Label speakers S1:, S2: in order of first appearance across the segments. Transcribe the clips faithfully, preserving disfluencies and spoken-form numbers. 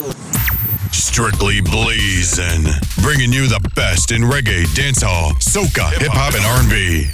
S1: Strictly Blazing, bringing you the best in reggae, dancehall, soca, hip hop, and R and B.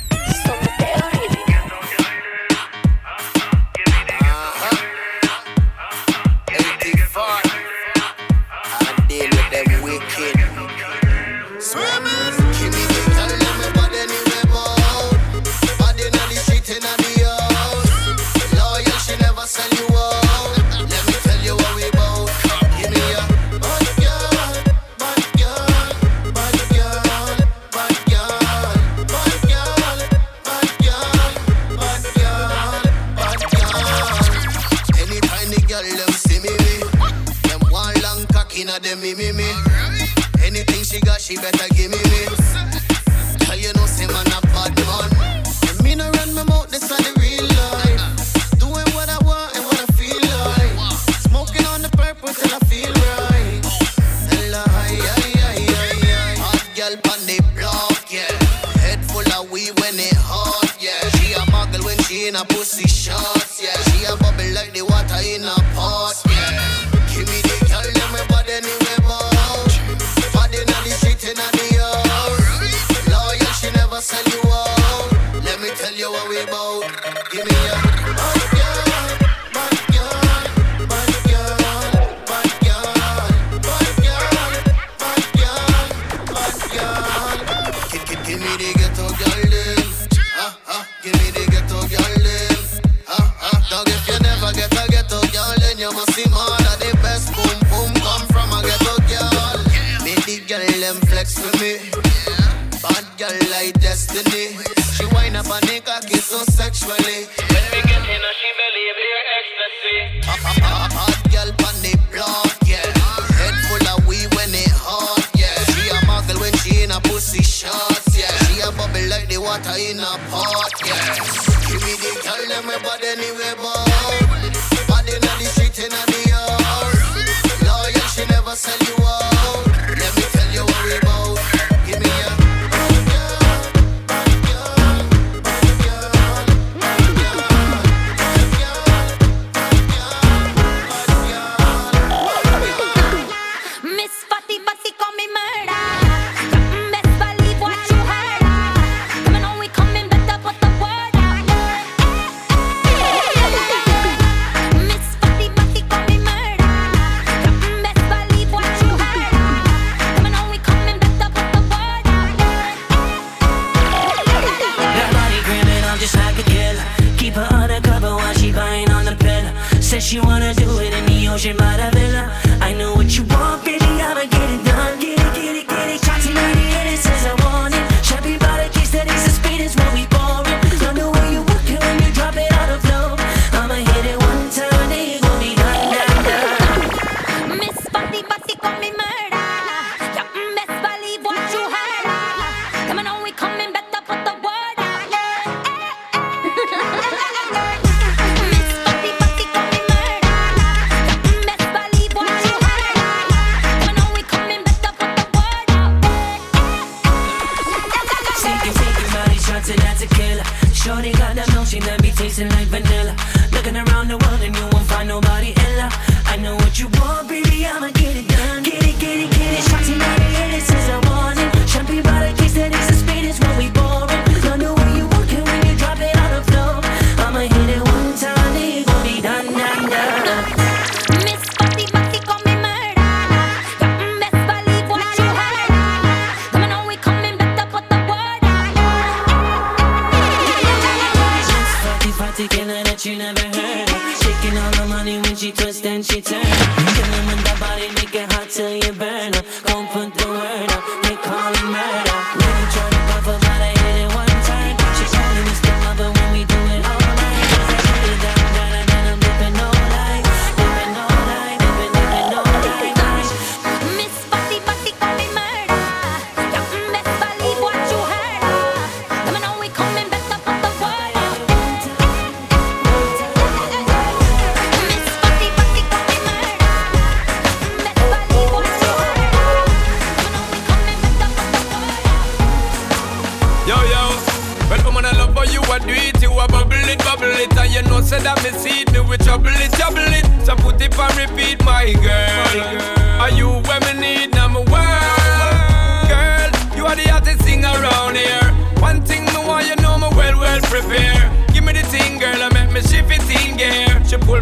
S2: Me, me, me. Anything she got, she better give me me. Tell you no, say man a bad man. And me no run my mouth, this is the real life. Doing what I want and what I feel like. Smoking on the purple till I feel right. And like, aye, aye, aye, aye. Hot girl on the block, yeah. Head full of weed when it hot, yeah. She a muggle when she in a pussy shots, yeah. She a bubble like the water in a pot, yeah. Give me the girl, let me body anywhere. Sell you out. Let me tell you what we about. Give me a bad girl, bad girl, bad girl, bad girl, bad girl, bad girl, bad girl. Give, give, give me the ghetto girl them. Ah ah. Give me the ghetto girl them. Ah ah. Dog, if you never get a ghetto girl, then you must see more of the best. Boom boom come from a ghetto girl. Make the girl them flex for me. Bad girl like destiny. She wind up and make her kiss so sexually. When we get in her, she believe her ecstasy. Hot girl on the block, yeah. Head full of weed when it hot, yeah. She a muggle when she in a pussy shots, yeah. She a bubble like the water in a pot, yeah. Give me the girl, let me body anywhere, boy. Body in the street, in the yard. Loyal, she never sell you out. Let me tell you what we about. Give me a
S3: she wanna do it in the ocean by the villa. I know what you want, baby, I'ma get it done. Get it, get it, get it. Shots in ninety-eight, it says I want it. Champagne by the case, that is the speed, is what we pouring. Love the way you work it when you drop it on the floor. I'ma hit it one time, then you gon' be done, done, done. Miss Fatty, Fatty, call me murder. Yeah, mm, best believe what you heard. Come on, oh, we coming, better put the word out. Miss Fatty, Fatty, call me murder. Shorty got that notion that be tasting like vanilla. Looking around the world and you won't find nobody ella. I know what you want, baby, I'ma get it done. Get it, get it, get it. Shots in ninety-eight, it says I want it. Champagne by the case, that is the speed, is what we pouring. Love the way you work it when you drop it on the floor. I'ma hit it one time, then you gon' be done, done, done. Miss Fatty, Fatty, call me murder. Yeah, mm, best believe what you heard. Come on, oh, we coming, better put the word out. Party killer that you never heard of. Shaking all the money when she twist and she turn. Killing with that body, make it hot till you burn up. Gon' put the word up, they call it murder. Let me try to puff up, but I hit it one time. She calling me still love her when we do it all night. Cause I put it down, down, and then I'm dipping all night. Dipping all night, dipping, dipping all night. Miss Fatty, Fatty, call me murder. Yeah, mm, best believe what you heard. Come on, oh, we coming, better put the word out.
S4: Do it, you a bubble it, bubble it. And you know, say that me see it, me with trouble it, trouble it. So put it on repeat, my girl.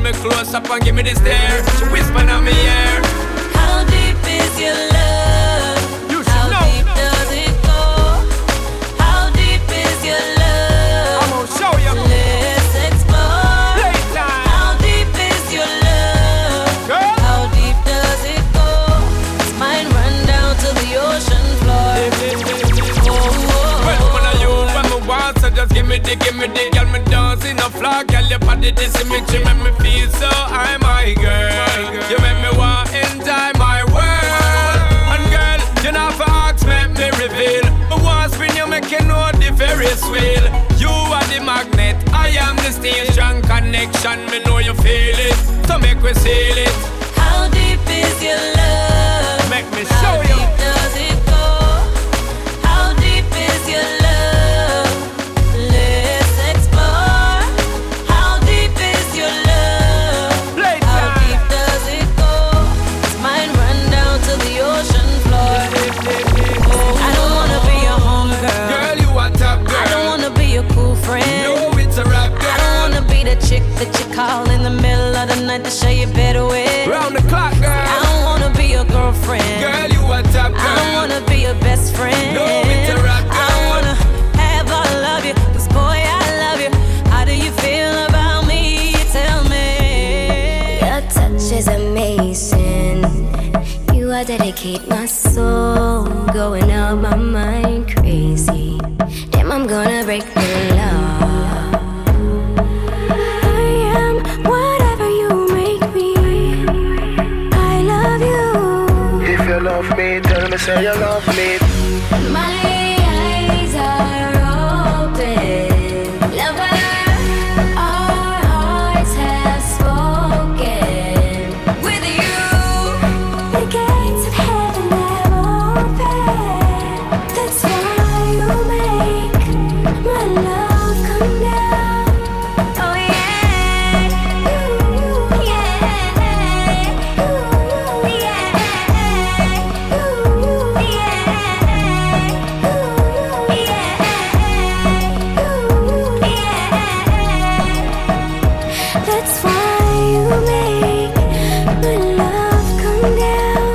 S4: me close up and give me the stare. She whisper in my ear.
S3: How deep is your love?
S4: You should
S3: How
S4: know.
S3: deep does it go? How deep is your love?
S4: I'm gonna show you.
S3: Let's explore.
S4: Playtime.
S3: How deep is your love?
S4: Girl.
S3: How deep does it go? It's mine run down to the ocean floor. Oh, oh,
S4: Well, when I you, when me want, so just give me the, give me the, girl, me dancing a floor, girl, your body, this image, you make me feel so high, my girl. You make me want enjoy my world. And girl, you know for ask, make me reveal. But once when you make you know the Ferris wheel. You are the magnet, I am the steel. Strong connection, me know you feel it. So make we seal it.
S3: how deep is your love?
S4: Make me
S3: How
S4: show you.
S3: deep does it go? How deep is your love? Let's explore. How deep is your love?
S4: Playtime.
S3: How deep does it go? It's mine run down to the ocean floor. I don't wanna be your homegirl.
S4: Girl, you a top girl.
S3: I don't wanna be your cool friend.
S4: No, it's a rap girl.
S3: I don't wanna be the chick that you call in the middle of the night to show you better with.
S4: Round the clock, girl.
S3: I don't wanna be your girlfriend.
S4: Girl, you a top girl.
S3: I don't wanna be your best friend.
S4: No, it's a rap
S3: I
S4: girl.
S3: don't wanna have all of you, 'cause boy, I love you. How do you feel about me? Tell me.
S5: Your touch is amazing. You are dedicate my soul, going out my mind crazy. Damn, I'm gonna break the law. I am whatever you make me. I love you.
S6: If you love me, tell me say you love me.
S5: My eyes are open. Lover, our hearts have spoken. With you, the gates of heaven have opened. That's why you make my love come down. Oh yeah, ooh, yeah, ooh, yeah, ooh, yeah, ooh, yeah, ooh, yeah. That's why you make my love come down.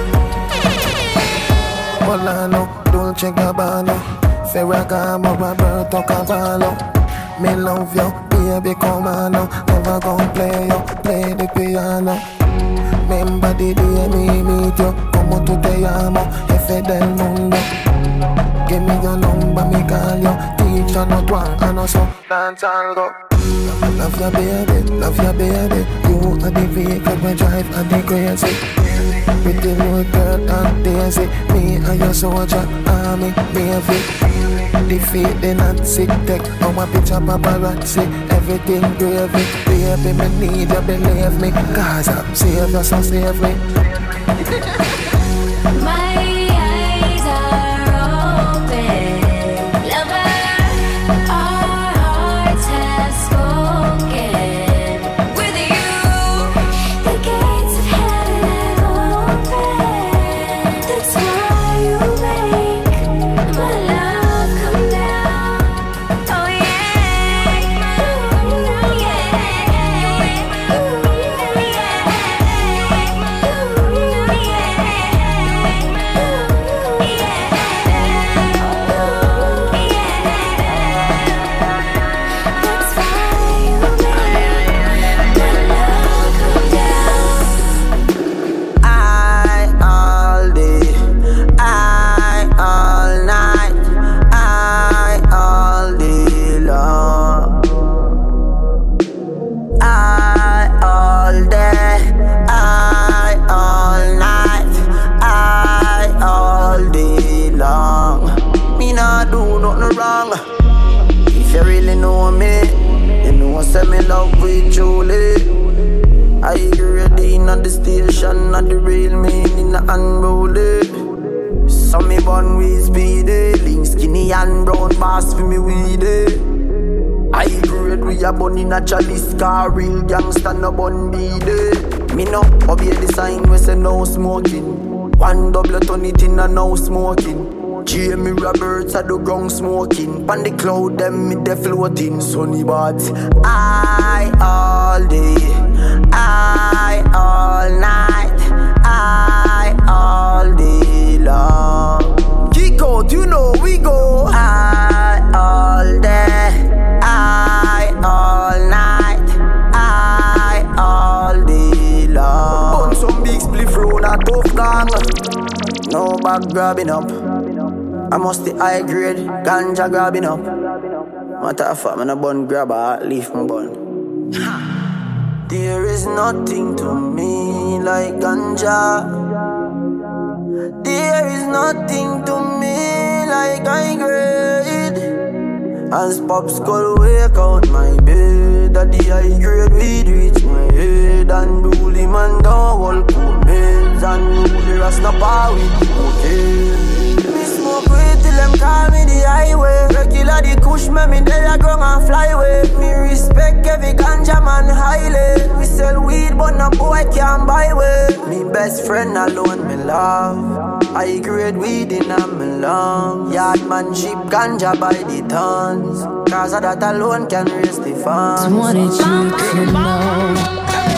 S6: Volano, Dolce Gabbana, Ferragamo, Roberto Cavallo. Me love you, baby, come on now. Never gon' play you, play the piano. Remember the day me meet you, como tu te llamo, jefe del mundo. Give me your number, me call you. Teacher, no twang, I know so dance algo. Love your baby, love your baby. You are the vehicle we drive and the crazy. Pretty little girl and Daisy. Me and your soldier, army, navy. Defeat the Nazi tech. Our picture paparazzi. Everything gravy. Baby, me need you, believe me. Cause I'm savior, so save me.
S5: My eyes are open. Lover, our hearts have spoken. With you, the gates of heaven have opened. That's why you make my love come down. Oh yeah, ooh, yeah, ooh,
S6: at the station, at the rail, meaning the unrolled. So me born with speedy, link skinny and brown bass for me weedy. I grade we a bun in a chalice car, real gangsta no bun beady. Me no obey the sign we say no smoking. One double turn it in a no smoking. Jamie Roberts at the ground smoking. Pan the cloud them me de floating. Sunny bats I all day, I all night, I all day long. Kick out, you know we go. I all day, I all night, I all day long. Bun some big spliff round a tough gang. No back grabbing up. I must the high grade, ganja grabbing up. Matter of fact, man a bun grabber, leave my bun. There is nothing to me like ganja. There is nothing to me like high grade. As Pop Skull wake out my bed, that the high grade weed reach my head. And bully man down all cool meds. And bully Rastapa with okay. Me smoke weed till them call me the highway. Regular the kush me, me there go and fly away. Me respect every ganja man highly. We sell weed but no boy can't buy way. Me best friend alone me love. I grade weed in a me lung. Yard man cheap ganja by the tons. Cause of that alone can raise the funds.
S3: So what did you to know?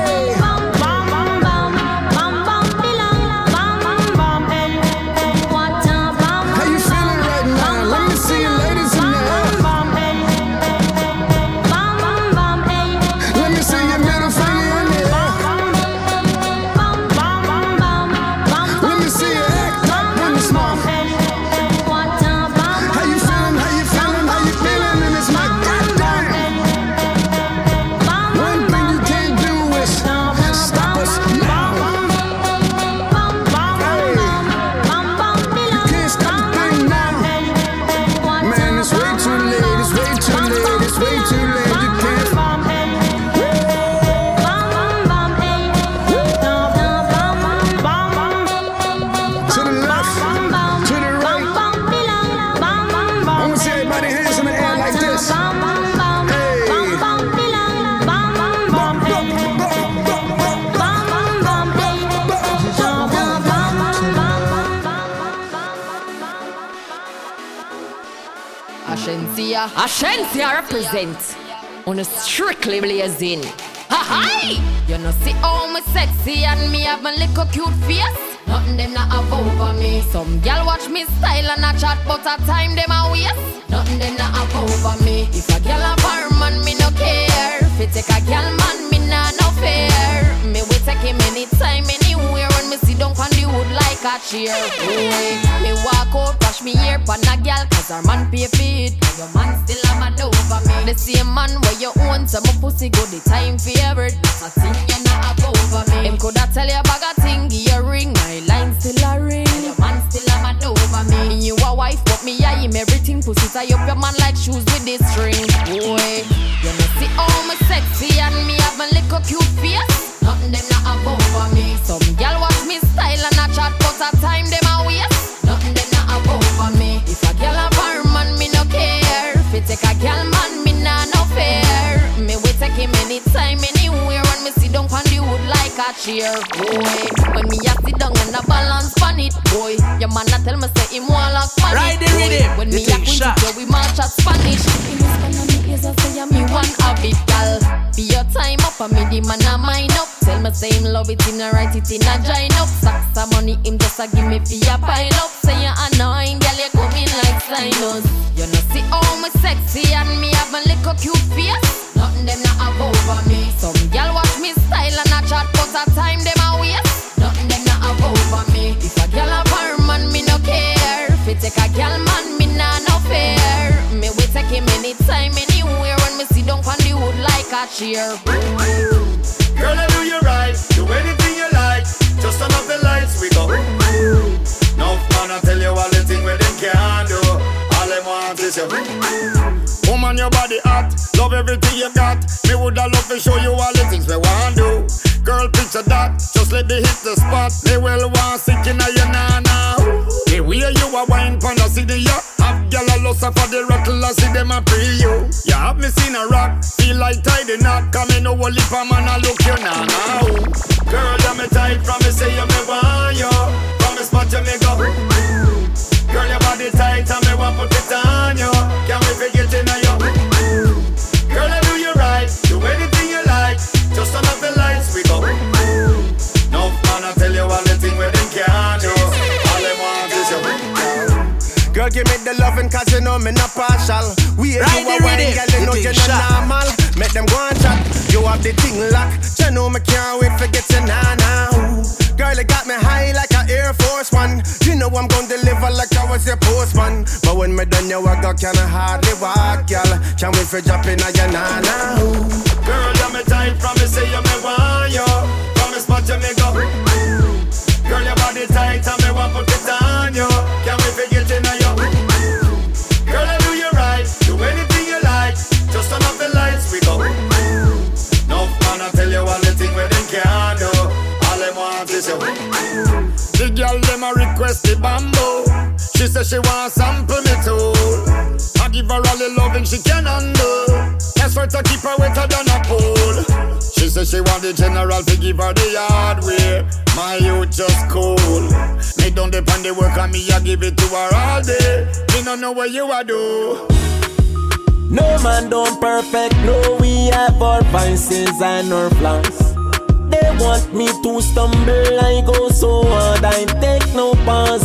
S7: Ashensia represent on a strictly blazing. Ha-hi! You know see how me sexy and me have my little cute face. Nothing them not have over me. Some gal watch me style and a chat but a time them a waste. Nothing them not have over me. If a gal a bar man me no care. If it take a gal man me nah no fair. Me we take him anytime anywhere when me sit down on the wood like a chair. Boy, me walk out wash me hair pan a gal cause her man pay feed. Your man still a mad over me. The same man where you own some pussy go the time favorite. That's a thing you not have over me. Him coulda tell you bag a thing, give you a ring. My line still a ring. And your man still a mad over me. Me you a wife but me I him everything. Pussy tie up your man like shoes with this string. Boy, you know see how me sexy and me have my little cute face. Nothing them not have over me. Some gal watch me style and a chat but a time them a waste. Nothing them not have over me. If a gal a bar man me no care. If it take a gal man me nah no fair. Me we take him anytime anywhere when me sit down on the wood like a chair. Boy, when me a sit down and a balance on it. Boy, your man a tell me say him want lock on
S8: right
S7: it.
S8: Boy,
S7: when me a quit it, yo, we march at Spanish. He whisper on me ears and say me one habit, gal. Be your time up and me the man a mine up. Tell me say him love it in a write it in a join up. Sacks of money him just a give me for your pile up. Say you annoying, gal, you come in like Sinus. You know see how me sexy and me have my little cute face. Nothing them not have over me. Some gal watch me style and a chat but a time them a waste. Nothing them not have over me. If a gal a bar man me no care. If it take a gal man me nah no fair. Me we take him anytime anywhere when me sit down on the wood like a chair.
S9: Girl, I do you right, do anything you like. Just turn off the lights, we go. No man, I tell you all the things where them can't do. All them want is you. Woman, your body hot, love everything you got. Me woulda love to show you all the things we want do. Girl, picture that, just let me hit the spot. They will want sick in a your nana. The way you a wine pon the city, ya have gyal a loss for the rattle, I see them a pre you. You have me seen a rock, feel like tidy knot. Come in no lip a man a look you now. Girl, you me tight from me say you me want you. From me spot you me go. Girl, your body tight and me want put it on you. Can we forget it now you? Girl, I do you right, do anything you like. Just turn off the lights, we go.
S8: the loving cause you know me not partial. We right you a wine, girl, you know you're not normal. Make them go and chat, you have the thing locked. You know me can't wait for get you nana. Girl, you got me high like an Air Force One. You know I'm gon' deliver like I was your postman. But when me done your work, I can hardly walk, girl. Can't wait for dropping on your nana.
S9: Girl, you're me tight, promise say you me want you. Promise spot you me go. Girl, your body tight and me want put it on you. Can't wait for getting on you. Girl, I do you right, do anything you like. Just turn off the lights, we go. No man, I tell you all the thing where they can't do. All them want is you. The girl them a request the bamboo. She said she want sample me too. I give her all the loving she can handle. That's why to keep her wetter than a pool. She said she want the general to give her the hardware. My youth just cool. Me don't depend the work on me, I give it to her all day. Me don't know what you a do.
S10: No man don't perfect, no we have our vices and our flaws. They want me to stumble, I go so hard, I take no pause.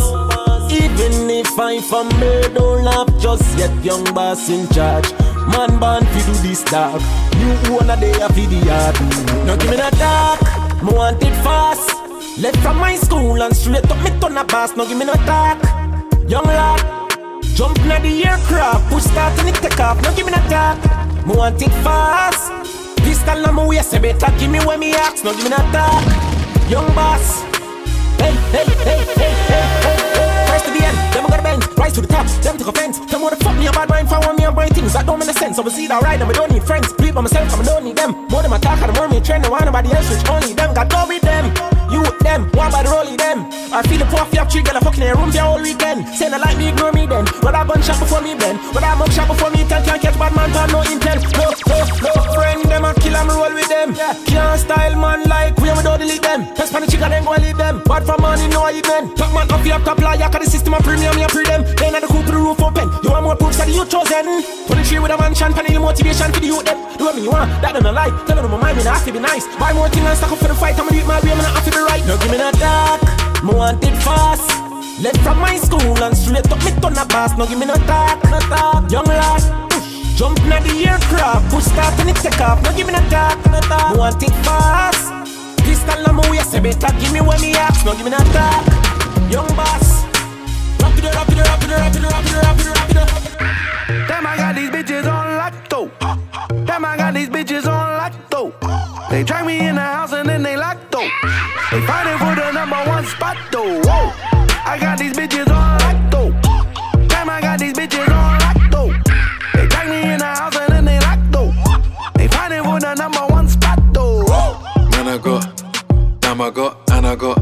S10: Even if I fumble, don't laugh just yet, young boss in charge. Man born fi do this dog, you wanna day a fi the yard. Now give me that dark, me want it fast. Left from my school and straight up me turn a boss. Now give me no talk, young lad. Jump na the aircraft, push start and it take off. Now give me no talk, me want it fast. Pistol on my waist, you better give me when me ask. Now give me no talk, young boss. Hey, hey, hey, hey, hey, hey, hey. First to the end, them I got a bend, rise to the top, them take offense. Them wanna fuck me a bad mind, for one me and bright things that don't make sense. So we see that right, and we don't need friends. Believe by myself, and I don't need them. More than my talk, and the more me trend, and want nobody else, which only them. Got go with them, you with them, one by the rollie them. I feel the poor fi have three girl a fucking in a room for all weekend. Saying I like me, ignore me then. But I gun shot before me bend. But I mug shot before me tell. Can't catch bad man, for no intent. No, no, no friend, them I kill them, roll with them. Can't style man like we, and we don't delete them. Press pan the chicken, then go and leave them. Bad for money, no I eat men. Top man off the up top liar, cause the system of premium, me a pre them. Then at the coop to the roof open. You want more proofs that you chosen. twenty-three with a mansion, panel motivation for the youth them. Do what me you want, that don't a lie. Tell them my mind, me not have to be nice. Buy more things and stack up for the fight. I'ma do it my way, me not have to be right. Now give me that dark, me want it fast. Left from my school and straight up me turn a boss. Now give me no talk, no talk, young lad. Jump na the aircraft, push start and it take off. Now give me no talk, no talk, me want it fast. Pistol on my waist, you better give me when me ask. Now give me no talk, young boss. Rap it up, rap it up, rap it up, rap it up, rap it up, rap it up.
S8: Damn, I got these bitches on lock though. Damn, I got these bitches on lock though. They drag me in the house and then they lock though. They fighting for the number one spot though. Whoa, I got these bitches on lock though. Damn, I got these bitches on lock though. They drag me in the house and then they lock though. They fighting for the number one spot though. Whoa.
S11: Man, I got, damn, I got, and I got.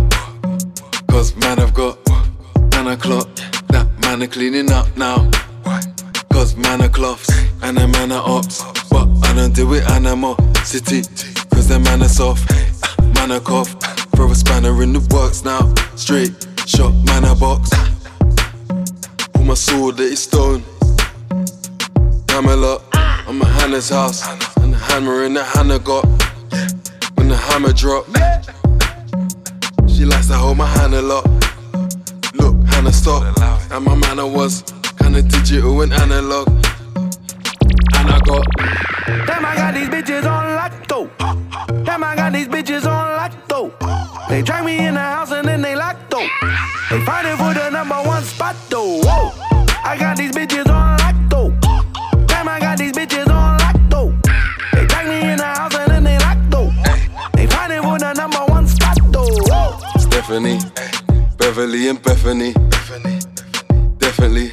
S11: Cause man, I've got, and I clock. That man, are cleaning up now. Cause man, are cloths, and a man, are ops. But I don't do it animosity. Cause the man, are soft, man, are cough. Throw a spanner in the works now. Straight shot, man, a box. Pull my sword, that is stone. Hammer I'm a Hannah's house. And the hammer in the Hannah got. When the hammer drop, she likes to hold my hand a lot. Look, Hannah stop. And my manner was kinda digital and analog. And I got.
S8: Damn, I got these bitches on lock though. Damn, I got these bitches on lock though. They drag me in the house and then they lock though. They fighting for the number one spot though. Whoa, I got these bitches on lock though. Damn, I got these bitches on lock though. They drag me in the house and then they lock though. They fighting for the number one spot though. Whoa.
S11: Stephanie, Beverly and Bethany, definitely.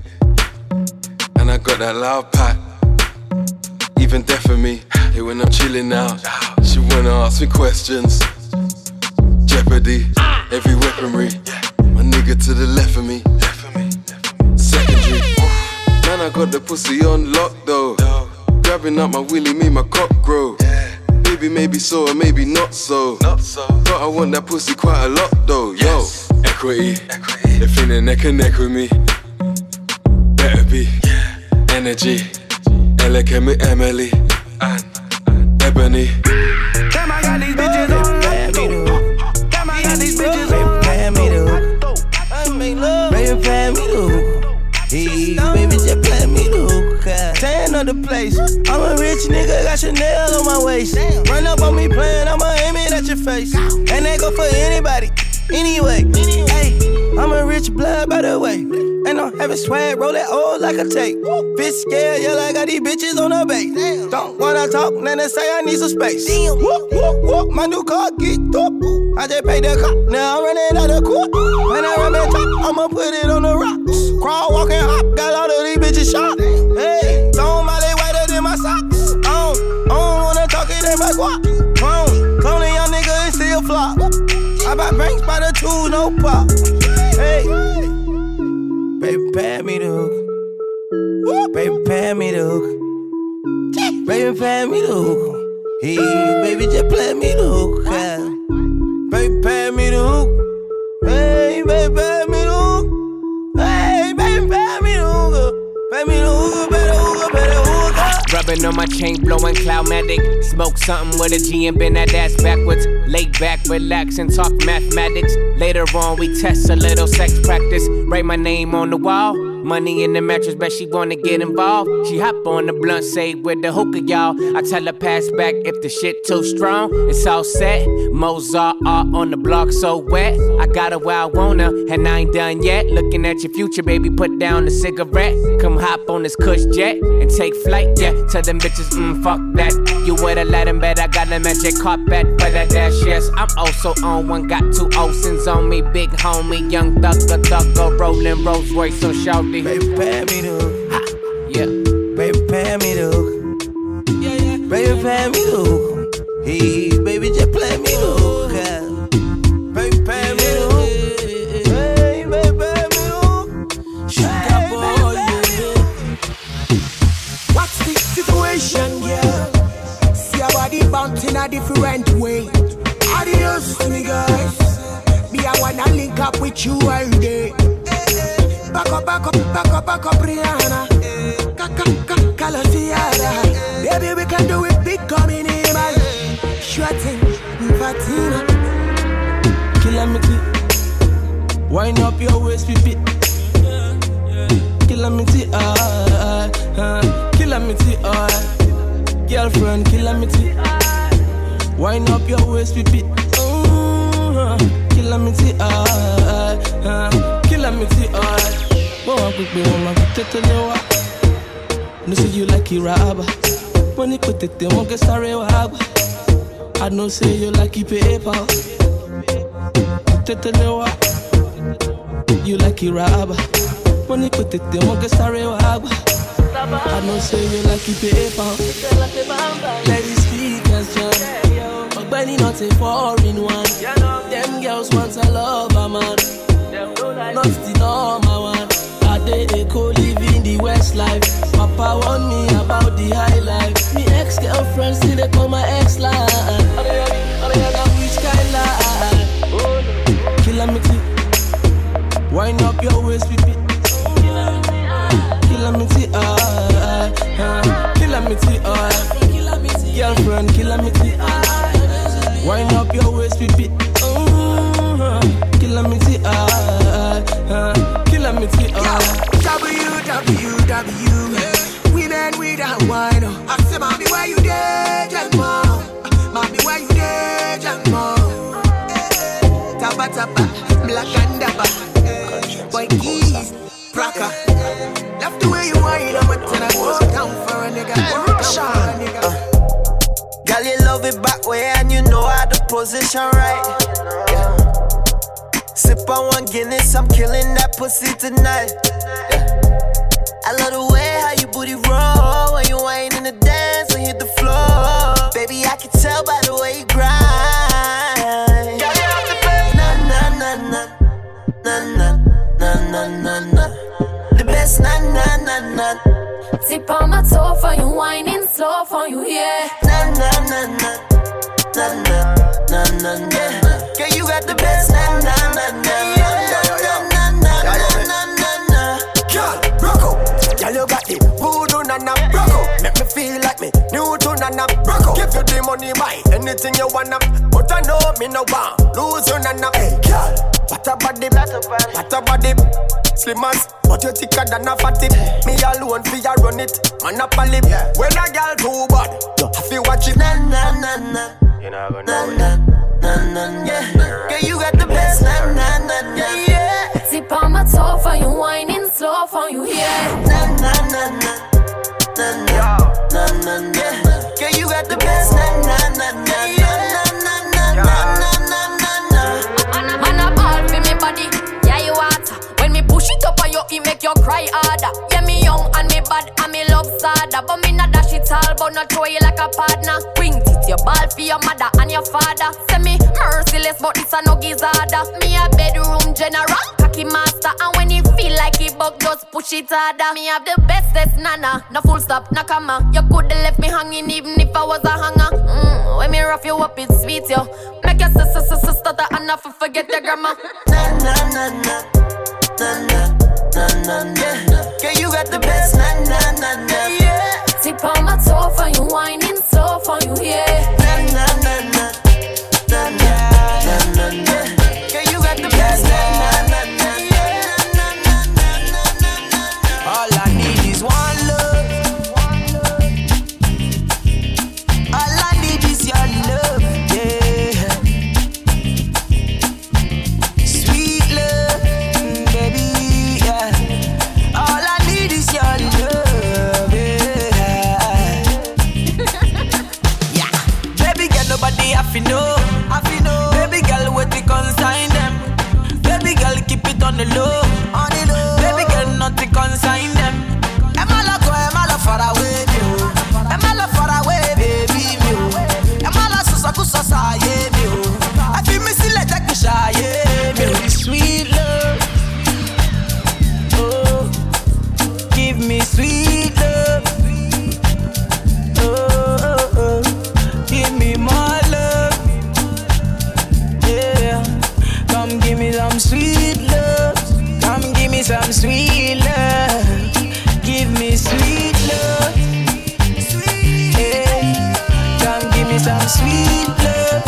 S11: And I got that loud pack, even deaf for me. Hey, when I'm chilling out, she wanna ask me questions. Jeopardy, every weaponry. My nigga to the left of me. Secondary, man, I got the pussy on lock though. Grabbing up my willy, me my cock grow. Maybe, maybe so, or maybe not so. But I want that pussy quite a lot though. Yo, equity, they think they neck and neck with me. Better be energy. Ella came with Emily and Ebony.
S8: Damn, I got these bitches on lock though. Damn, I got these bitches on lock though.
S10: Baby, me the hook. Baby, me the hook.
S12: out the place. I'm a rich nigga, got Chanel on my waist. Run up on me playing, I'ma aim it at your face. And they go for anybody, anyway. Hey, I'm a rich blood by the way. And I'm having swag, roll that old like a tape. Bitch scared, yeah, I got these bitches on the base. Don't wanna talk, then they say I need some space. Whoop, whoop, whoop, my new car geeked up. I just paid the cop, now I'm running out of court. When I run that top, I'ma put it on the rocks. Crawl, walk, and hop, got all of these bitches shot. Hey, throw my leg whiter than my socks. I don't, I don't wanna talk it in my guap. Clone, clone a young nigga and still flop. I buy banks by the two, no pop. Hey, baby, pay me the hook. Baby, pay me the hook. Baby, pay me the hook. Hey, baby, just play me the hook. Yeah. Baby, pay me the hook. Hey, baby, pay me the hook. Hey, baby, pay me the hook. Pay me the hook, better hook, better hook.
S13: Rubbing on my chain, blowing Cloudmatic. Smoke something with a G and bend that ass backwards. Lay back, relax, and talk mathematics. Later on, we test a little sex practice. Write my name on the wall. Money in the mattress, bet she wanna get involved. She hop on the blunt, say with the hookah, y'all. I tell her pass back if the shit too strong. It's all set. Mozart art on the block, so wet. I got her where I want her, and I ain't done yet. Looking at your future, baby, put down the cigarette. Come hop on this cush jet and take flight, yeah. Tell them bitches, mm, fuck that. You would've let them bet I got a magic carpet for that dash, yes. I'm also on one, got two Olsen's on me. Big homie, young thugger, thugger, rolling Rolls Royce, so shout.
S12: Baby, pay me the hook.
S13: Yeah.
S12: Baby, pay me the hook. Yeah, yeah. Baby, pay me the hook. Hey, baby, just play me the hook. Yeah. Baby, pay me the hook. Hey, baby, pay me the hook. Sugar boy, yeah.
S14: What's the situation, yeah? See your body bounce in a different way. Adios to me, guys. Me, I wanna link up with you all day. Back up, back up, back up, back up, Rihanna. Calasiada. Baby, we can do it big, coming in, man. Sure thing, Fatina.
S12: Calamity. Wind up your waist, pipi. Calamity, ah, ah. Calamity, ah. Girlfriend, calamity. Wind up your waist, pipi. Calamity, ah, ah. Calamity, ah. Go on, quick, baby, I'm gonna take the no say you like it, rabba. When you put it, they won't get started. I know say you like it, paper. You like it, rabba. When you put it, they won't get started. I know say you like it, paper. Ladies speakers, John. But Benny not a foreign one. Them girls want a lover, man. Not the normal one. I they they co-live in the West life. Papa warned me about the high life. Me ex-girlfriend still they call my ex-line. Now which kind line? Calamity. Wind up your waist, pipi. Calamity, ah, ah. Calamity, ah. Girlfriend, calamity. Wind up your waist, pipi. Calamity, ah, ah. Calamity, ah.
S14: W, W, W. Women without wine. I say, mommy, where you there, Jamo? Mommy, where you there, Jamo? Tapa, tapa, black and dapper. Boy, keys, Praka. Love the way you wine, I'm a ten, I go down for a nigga.
S15: Uh, girl, you love it back way and you know how to position right. Yeah. Sip on one Guinness, I'm killing that pussy tonight. Yeah. I love the way how you booty roll when you whine in the dance and hit the floor. Baby, I can tell by the way you grind. Girl, you have the best. Na na na na na na na na na. The best na na na na.
S7: Tip on my toe for you, whining slow for you, yeah.
S15: Na na na na na na na na na. Girl, you got the best na na na na na.
S14: Girl, you got the voodoo nana broco. Make me feel like me new to nana broco. Give you the money, buy anything you wanna. But I know me no want lose you nana. Hey, girl, what a body, what a body.
S16: Slim as, but you thicker than a fatty. Me alone for ya run it, man up a lip. When a girl too bad, I feel watch it. Na na na na. You know gonna know na, na na na. Yeah, girl, you got the best. Na na na na. Yeah.
S7: Tip on my toe for you, whining slow for you, yeah.
S16: Na na na na. Na na na na na. Girl, you got the best. Na na na na. Na na na na na na na.
S7: Man a ball for me body, yeah you water. When me push it up on you, it make you cry harder. Yeah me young and me bad and me love sadder, but me not dash it all, but not throw you like a partner. Bring it your ball for your mother and your father. Say me merciless, but it's a no gizzarder. Me a bedroom general, cocky master, and when you feel like it bug, just push it harder. Me have the bestest nana, no full stop, no comma. You coulda left me hanging even if I was a hanger. Mm, when me rough you up, it's sweet yo. Make your sister sister stutter and not forget your grandma.
S16: Na na na na na na na na na. Girl, you got the best. Na na na na. Yeah.
S7: Tip on my toe for you, whining slow for you, yeah.
S16: Na na na na na na na na na. Girl, you got the best. Na na na na na na na na.
S14: All I need is one love. All I need is your love, yeah. Sweet love, baby, yeah. All I need is your love, yeah. Yeah. Baby girl, nobody have to know, have to know. Baby girl, what we consign them. Baby girl, keep it on the low, on the low. Baby girl, not to consign them. Am I love go, am I love far away, me oh. Am I love far away, baby, me oh. Am I love so so so so yeah, me oh. I feel me still like that shy, yeah, me oh. Sweet love, oh, give me sweet love, oh, oh, oh. Give me more love, yeah. Come give me some sweet love. Come give me some sweet love. Give me sweet love. Yeah. Come give me some sweet love.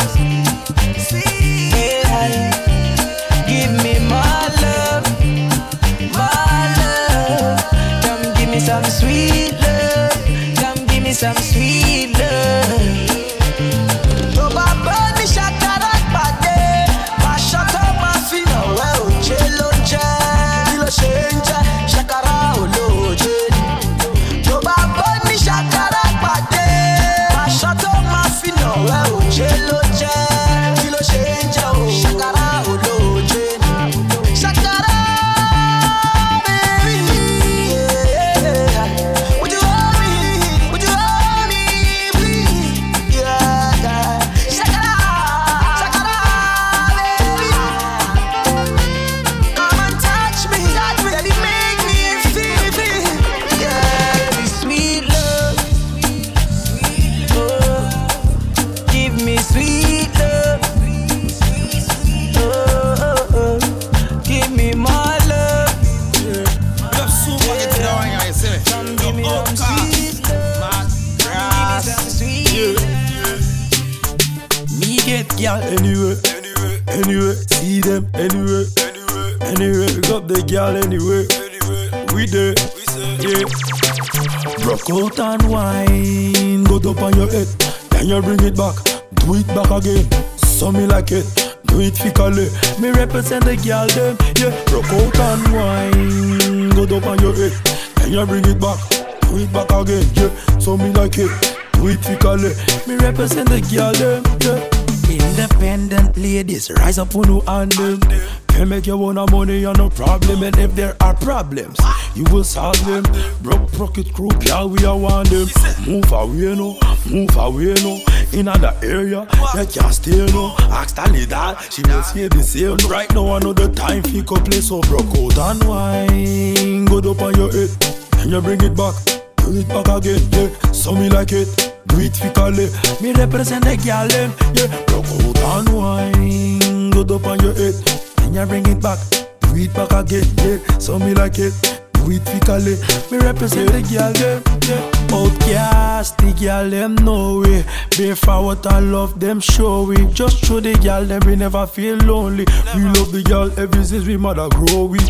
S14: Yeah. Give me more love. More love. Come give me some sweet love. Come give me some sweet love. Oh, Baba, me shakara pade. Ma shaka ma fina well, chelo che, ilo shenja, shakara oloje. Oh, Baba, me shakara pade. Ma shaka ma fina well, chelo che, ilo shenja, shakara oloje. Shakara, baby, yeah. Would you hold me? Would you hold me, please? Yeah, yeah. Shakara, shakara, baby. Come and touch me, touch me, that it make me feel, feel. Yeah, sweet love, oh, give me sweet love, oh, oh, oh. Give me more love.
S17: Love so much to know when I say.
S14: Come give me some sweet love. Give me some sweet love.
S8: Me get girl anyway, anyway, see them anyway, anyway, pick up the girl anyway, we there, yeah. Rock out and wine, go up on your head, then you bring it back, do it back again, so me like it, do it fically, me represent the girl them, yeah. Rock out and wine, go up on your head, then you bring it back, do it back again, yeah, so me like it. Do it fically, me represent the girl them, yeah. Independent ladies, rise up on who and them. Can make your own money, you no problem. And if there are problems, you will solve them. Broke pocket crew, girl, we are one them. Move away, no, move away, no. In other area, you can't stay, no. Ask Tally that, she will say the same. Right now, I know the time for go play, so broke out and wine. Go up on your head, and you bring it back. Do it back again, yeah. So me like it, do it fically. Me represent the girl them, yeah. Rock out and wine, go up on your head, and you bring it back. Do it back again, yeah. So me like it, do it fically. Me represent the girl them, yeah. Outcast, the girl them know we. Be forward and love them show we. Just show the girl them we never feel lonely. We love the girl ever since we mother grow we.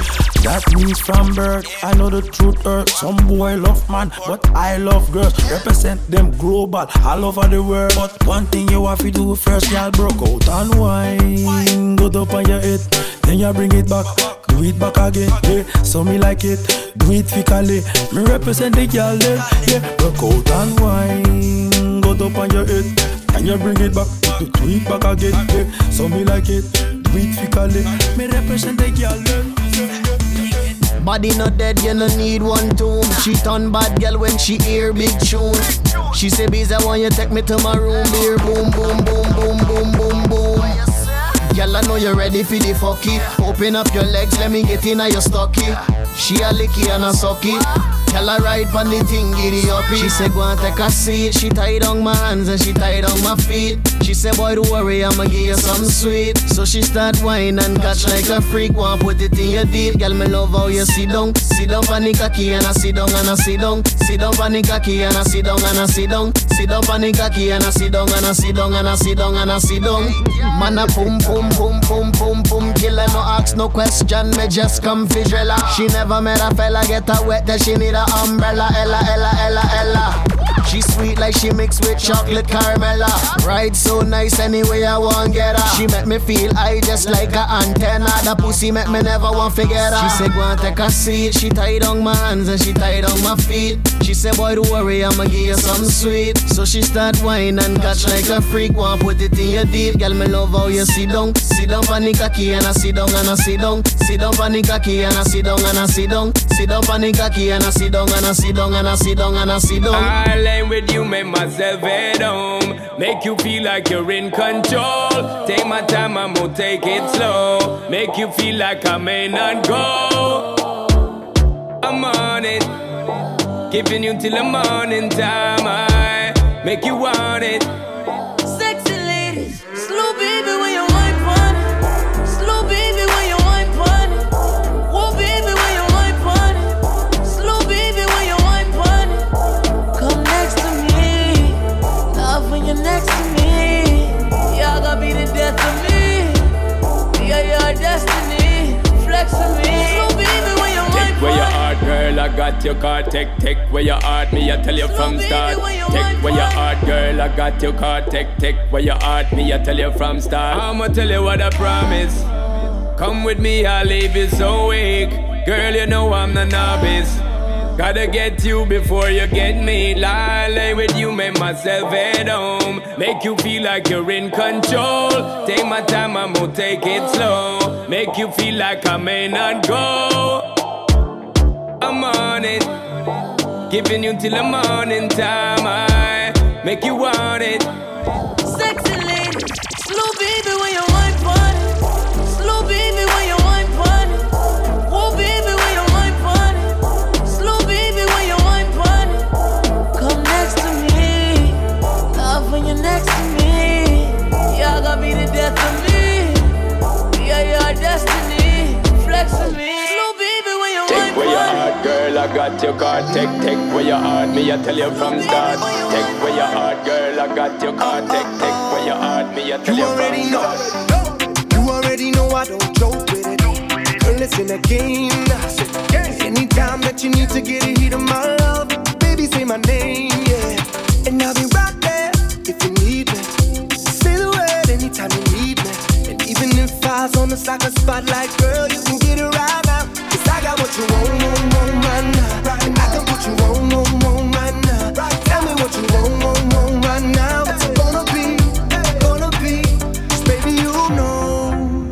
S12: that me from birth. I know the truth hurt. Some boy love man, but I love girls. Represent them global, all over the world. But one thing you have to do first, y'all broke out and wine. Go up on your head, then you bring it back. Do it back again, yeah. So me like it. Do it fically. Me represent the girl there, yeah. Broke out and wine. Go up on your head, then you bring it back. Do it back again, yeah. So me like it. Do it fically. Me represent the girl there.
S18: Body not dead, you no need one tomb. She turn bad girl when she hear big tune. She say, "Bees, I want you take me to my room." Beer boom, boom, boom, boom, boom, boom, boom. Girl, I know you're ready for the fucky. Open up your legs, let me get in your stocky. She a licky and a sucky. Girl, I ride pon the thing, giddy uppy. She say, "Go and take a seat." She tied on my hands and she tied on my feet. She say, "Boy, don't worry, I'ma give you some sweet." So she start whine and catch like a freak. Want put it in your deep. Girl, me love how you sit down. Sit down pon the cocky and I sit down and I sit down. Sit down pon the cocky and I sit down and I sit down. Sit down pon the cocky and I sit down and I sit down and I sit down and I sit down. Man a boom, boom, boom, boom, boom, boom. Killer no ask no question, me just come visualize. She never met a fella get her wet that she need a umbrella. Ella, Ella, Ella, Ella. She sweet like she mixed with chocolate caramella. Ride so nice anyway I want get her. She make me feel I just like a antenna. The pussy make me never want forget her. She said go and take a seat. She tied on my hands and she tied on my feet. She said boy don't worry I'ma give you some sweet. So she start whine and catch like a freak. Want put it in your deep. Girl me love how you sit down. Sit down pon the cocky and I sit down and I sit down. Sit down pon the cocky and I sit down and I sit down. Sit down pon the cocky and I sit down and I sit down and I sit down and I sit down.
S4: I lay with you, make myself at home. Make you feel like you're in control. Take my time, I'm gonna take it slow. Make you feel like I may not go. I'm on it, giving you till the morning time. I make you want it.
S3: Sexy ladies, slow baby when you wine pon it. Slow baby when you wine pon it. Whoa baby when you wine pon it. Slow baby when you wine pon it. Come next to me, love when you're next to me. Y'all gonna be the death of me. Yeah, your destiny, flex to me. Slow baby when you wine
S4: Take where your heart, girl, I got your car. Take, take where your heart, me, I tell you from start. Take where your heart, girl, I got your car. Take, take where your heart, me, I tell you from start. I'ma tell you what I promise. Come with me, I'll leave you so weak. Girl, you know I'm the novice. Gotta get you before you get me. Lie, lay with you, make myself at home. Make you feel like you're in control. Take my time, I'm gonna take it slow. Make you feel like I may not go. I'm on it, giving you till the morning time. I make you want it.
S3: Sexy lady, slow baby when you wine pon it. Slow baby when you wine pon it. Whoa baby when you wine pon it. Slow baby when you wine pon it. Come next to me, love when you're next to me. Y'all gonna be the death of me. Yeah, your destiny, flex to me. Slow baby when you wine
S4: Take where your
S3: pon it.
S4: heart, girl, I got your card. Take, take where your heart, me, I tell you from start. Take where your heart, girl, I got your card. Take, take where your heart, me, I tell you, you from start.
S16: You already know I don't joke with it. Girl, it's in a game. Anytime that you need to get a hit of my love, baby, say my name, yeah. And I'll be right there if you need me. Say the word anytime you need me. And even if I was on the soccer spotlight, girl, you can get it right now. Cause I got what you want, want, want right now. And I can put you on, on, on right now. Tell me what you want, want, want right now. What's it gonna be, gonna be? Cause baby, you know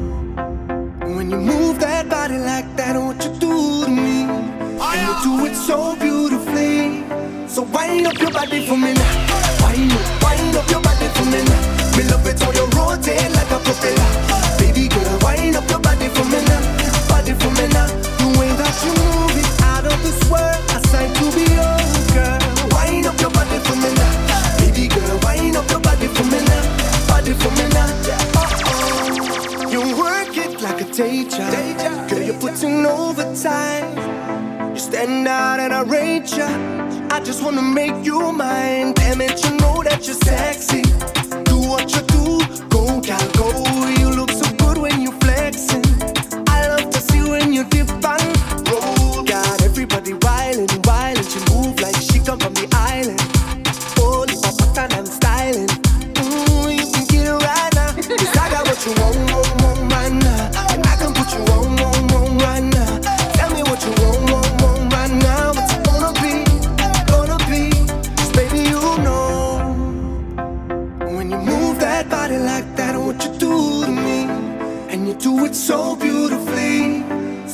S16: when you move that body like that, what you do to me. And you do it so beautifully. So wind up your body for me now. Wind up, wind up your body for me now. Me love it how you rotate like a propeller. Baby girl, wind up your body for me now. Body for me now. The way that you move it out of this world. I sign to be yours, girl. Wind up your body for me now. Baby girl, wind up your body for me now. Body for me now. Uh-oh. You work it like a day job. Girl, you're putting overtime. You stand out and I rate ya. I just wanna make you mine. Damn it, you know that you're sexy. Do what you do, go gal, go. You look so good when you flexing. I love to see when you dip and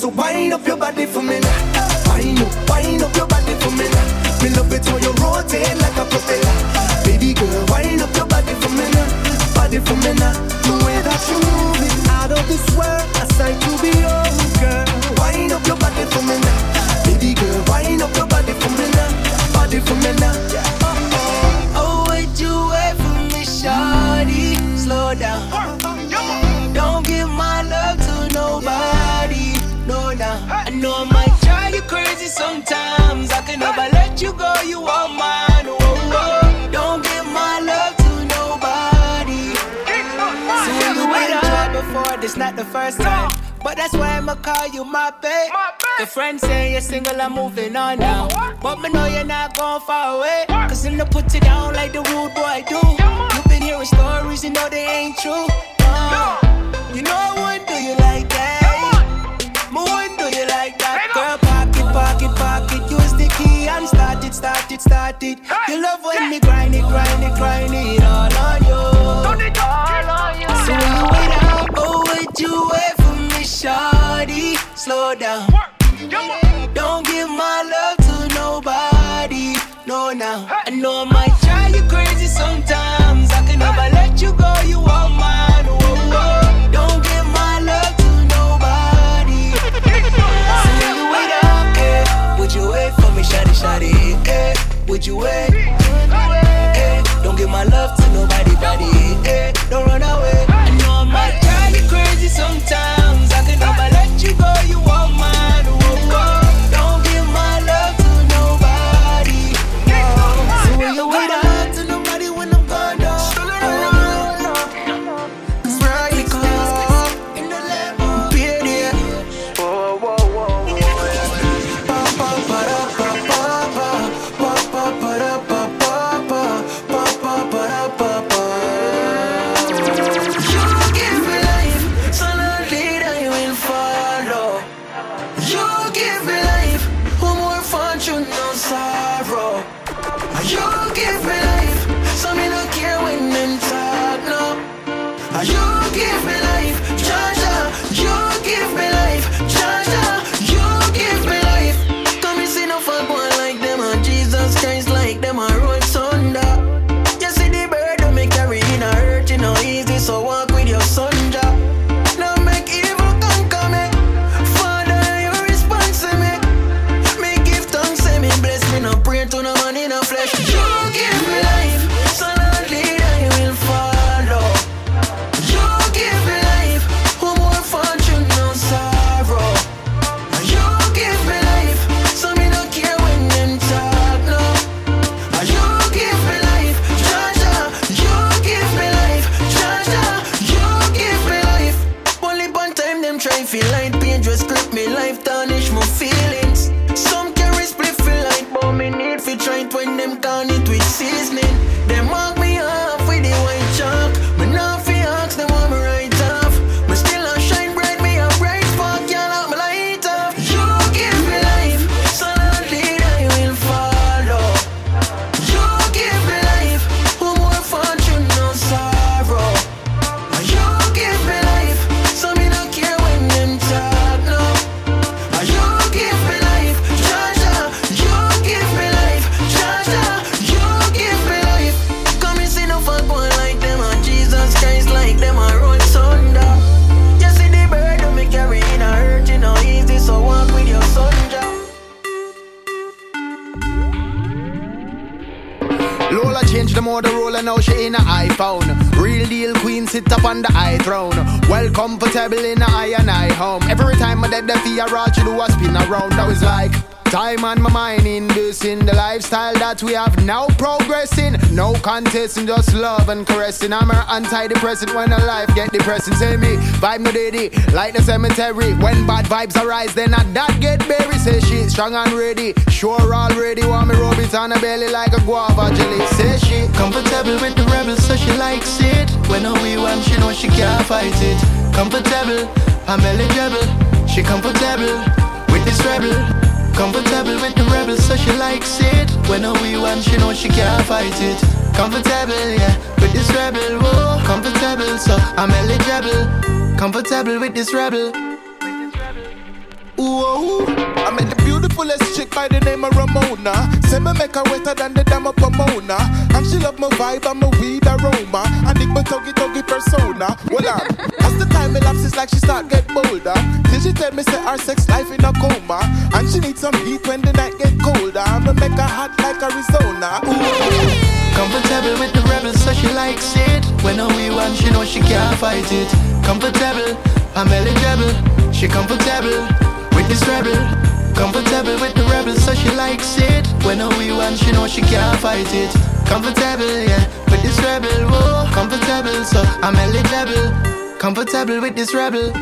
S14: you wind up your body for me now. Wind up, wind up your body for me now. Me love it when you rotate like a propeller. Baby girl, wind up your body for me now. Body for me now. The way that you move it, out of this world, a sight to behold, girl. Wind up your body for me now. Baby girl, wind up your body for me now. Body for me now.
S15: Oh, would you wait for me, shawty? Slow down. Don't give my love to nobody. No, now. I know I might drive you crazy sometimes. I can never let you go. You are mine. Oh, oh. Don't give my love to nobody. So when you wait up before, this not the first time. But that's why I'ma call you my babe. Your friends say you're single, I'm moving on now. But me know you're not going far away. Cause I'm gonna put you down like the rude boy do. You've been hearing stories, you know they ain't true. Uh, you know I wouldn't do you like that. Me wouldn't do you like that. Girl, pocket, pocket, pocket. Use the key and start it, start it, start it. You love when me grind it, grind it, grind it all on you. So when you wait out, oh, would you wait for me, shawty? Slow down. Don't give my love to nobody. No, now. I know I might drive you crazy sometimes. I can never let you go. You are mine. Oh, oh. Don't give my love to nobody. So when you wait up, eh? Would you wait for me, shawty, shawty? Eh? Would you wait? Eh? Don't give my love to nobody, body. Eh? Don't run away. I know I might drive you crazy sometimes. I can never let you go. You are mine. Oh, oh. Don't give my love to nobody. Oh. So when you wait up to nobody when I'm gone down. So walk with your son, Jah. Now make evil conquer me. Father, you response to me. Me give thanks, say me bless me. No pray to no man in a flesh. You give me life, so not lead I will follow. You give me life, who more fortune, no sorrow. You give me life, so me no care when them talk, no. You give me life, Jah Jah. You give me life, Jah Jah. You give me life. Only one time them try feel like pain just grip me life, tarnish my feelings. Some carry split feel like but me need fi try it when them can it with seasoning. Them mark me off with the white chalk. Me not fi ask them want me right off. Me still a shine bright, me a bright spark, can't lock me light off. You give me life, so not lead I will follow. You give me life, who more fortune, no sorrow. You give me life, so me no care when them talk, no. You give me life, Jah Jah. You give me life, Jah Jah. You give me life. Come and see no fuck boy like them, and Jesus Christ like them, I run thunder. You see the bird that me carry in a hurt, you know easy, so walk with your son, Jah.
S18: Lola changed the Motorola, now she in a iPhone. Real deal queen sit up on the high throne. Well comfortable in a I and I home. Every time I dead the fear roll, she do a spin around. Now it's like time on my mind inducing the lifestyle that we have now progressing. No contest and just love and caressing. I'm her antidepressant when her life get depressing. Say me, vibe no daddy, like the cemetery. When bad vibes arise, then I that get buried. Say she strong and ready, sure already. Want me rub it on her belly like a guava jelly. Say she
S12: comfortable with the rebels, so she likes it. When I we want, she know she can't fight it. Comfortable, I'm eligible. She comfortable with this rebel. Comfortable with the rebels, so she likes it. When I we want, she know she can't fight it. Comfortable, yeah, with this rebel. Whoa, comfortable, so I'm eligible. Comfortable with this rebel. Ooh,
S19: coolest chick by the name of Ramona. Say me make her wetter than the dam of Pomona. And she love my vibe and my weed aroma. And dig my tuggy tuggy persona. Well on, as the time elapses like she start get bolder. Till she tell me say her sex life in a coma. And she need some heat when the night get colder. I'ma make her hot like Arizona. Ooh.
S12: Comfortable with the rebel, so she likes it. When we want, she know she can't fight it. Comfortable, I'm eligible. She comfortable with this rebel. Comfortable with the rebel, so she likes it. When we want, she know she can't fight it. Comfortable, yeah, with this rebel. Whoa, comfortable, so I'm eligible. Comfortable with this rebel.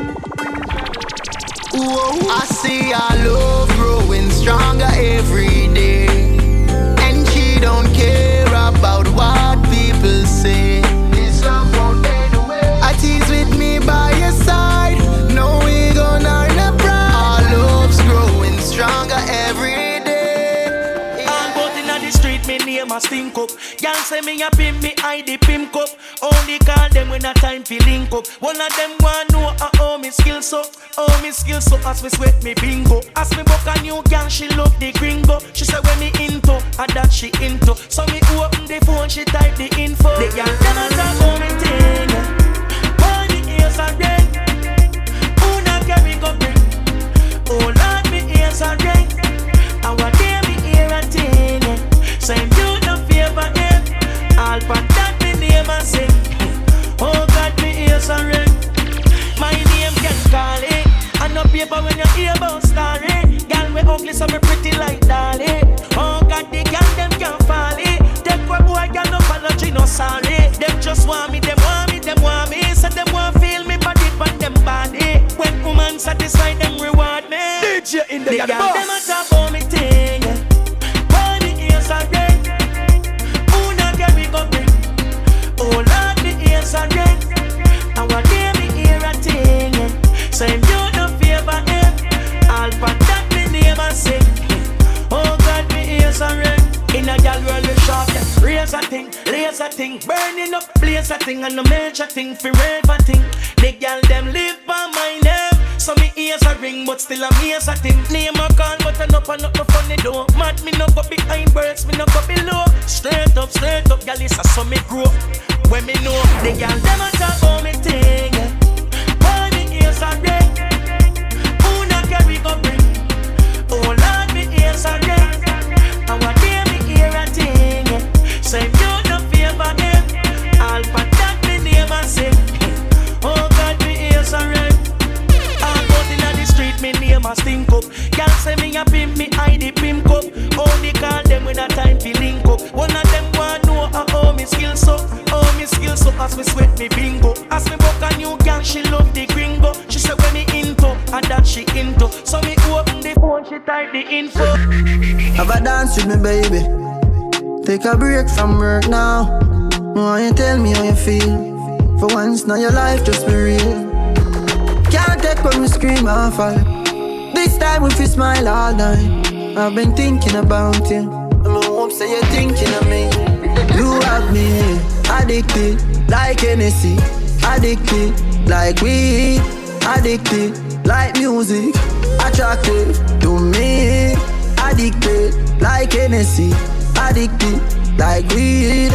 S12: Whoa, I see our love growing stronger every day. And she don't care about what people say. This love won't fade away. I tease with me by your side. No, we gonna earn a pride. Our love's growing stronger every day.
S20: All bout inna the street, me name a stink up. Y'all say me a pimp, me I the pimp up. Only call them when a time fi link up. One of them want know uh, how me skill so. Oh, me skill so as me sweat me bingo. As me book a new girl, she love the gringo. She say when me into, and that she into. So me open the phone, she type the info. The girl them a talk on me thing. Boy, me ears are red. Who not carry go bring? Oh Lord, me ears are red. And what day me hear a thing. Same you no favor him. All but that me name a sing. Oh God, me ears are red. My name can call it. And no paper when you hear about story. Girl we ugly so me pretty like Dolly. Oh God, the girl them can't fall it. Take what boy girl no apology no sorry. Them just want me, them want me, them want me. So them want feel me body but them body. When woman satisfy them reward me.
S12: D J in the,
S20: the girl
S12: boss.
S20: them a talk about me thing. Boy me ears are red. Who not get me go bring? Oh Lord me ears are red. And what day me hear a thing. Same you no favor him. All for that me name and sing. Oh God, me ears are red. In a gal world we short, raise a thing, laser thing, burning up, blaze a thing, and a major thing for rave a thing. The gal them live by my name, so me ears a ring, but still a maze a thing. Name a call, but I no pan up no funny door. Mad me no go behind birds, me no go below. Straight up, straight up, gal is a so me grow. When me know the gal them a talk about me thing. Why me ears are red? Who not carry go bring? Oh Lord, me ears are red. And what day me hear a thing. Same you no favor him. All for that me name and sing. Oh God, me ears are red. All out inna the street, me name a stink up. Girl say me a pimp, me I the pimp up. Only call them when a time fi link up. One of them want know uh, how me skill so. Oh me skill so as me sweat me bingo. As me book a new girl, she love the gringo. She say when me into, and that she into. So me open the phone, she type the info.
S12: Have a dance with me, baby. Take a break from work now. Why you tell me how you feel? For once, now your life just be real. Can't take when we scream and fall. This time we feel smile all night. I've been thinking about you. I hope say you're thinking of me. You have me addicted like Hennessy. Addicted like weed. Addicted like music. Attracted to me. Addicted like Hennessy. Addicted like weed.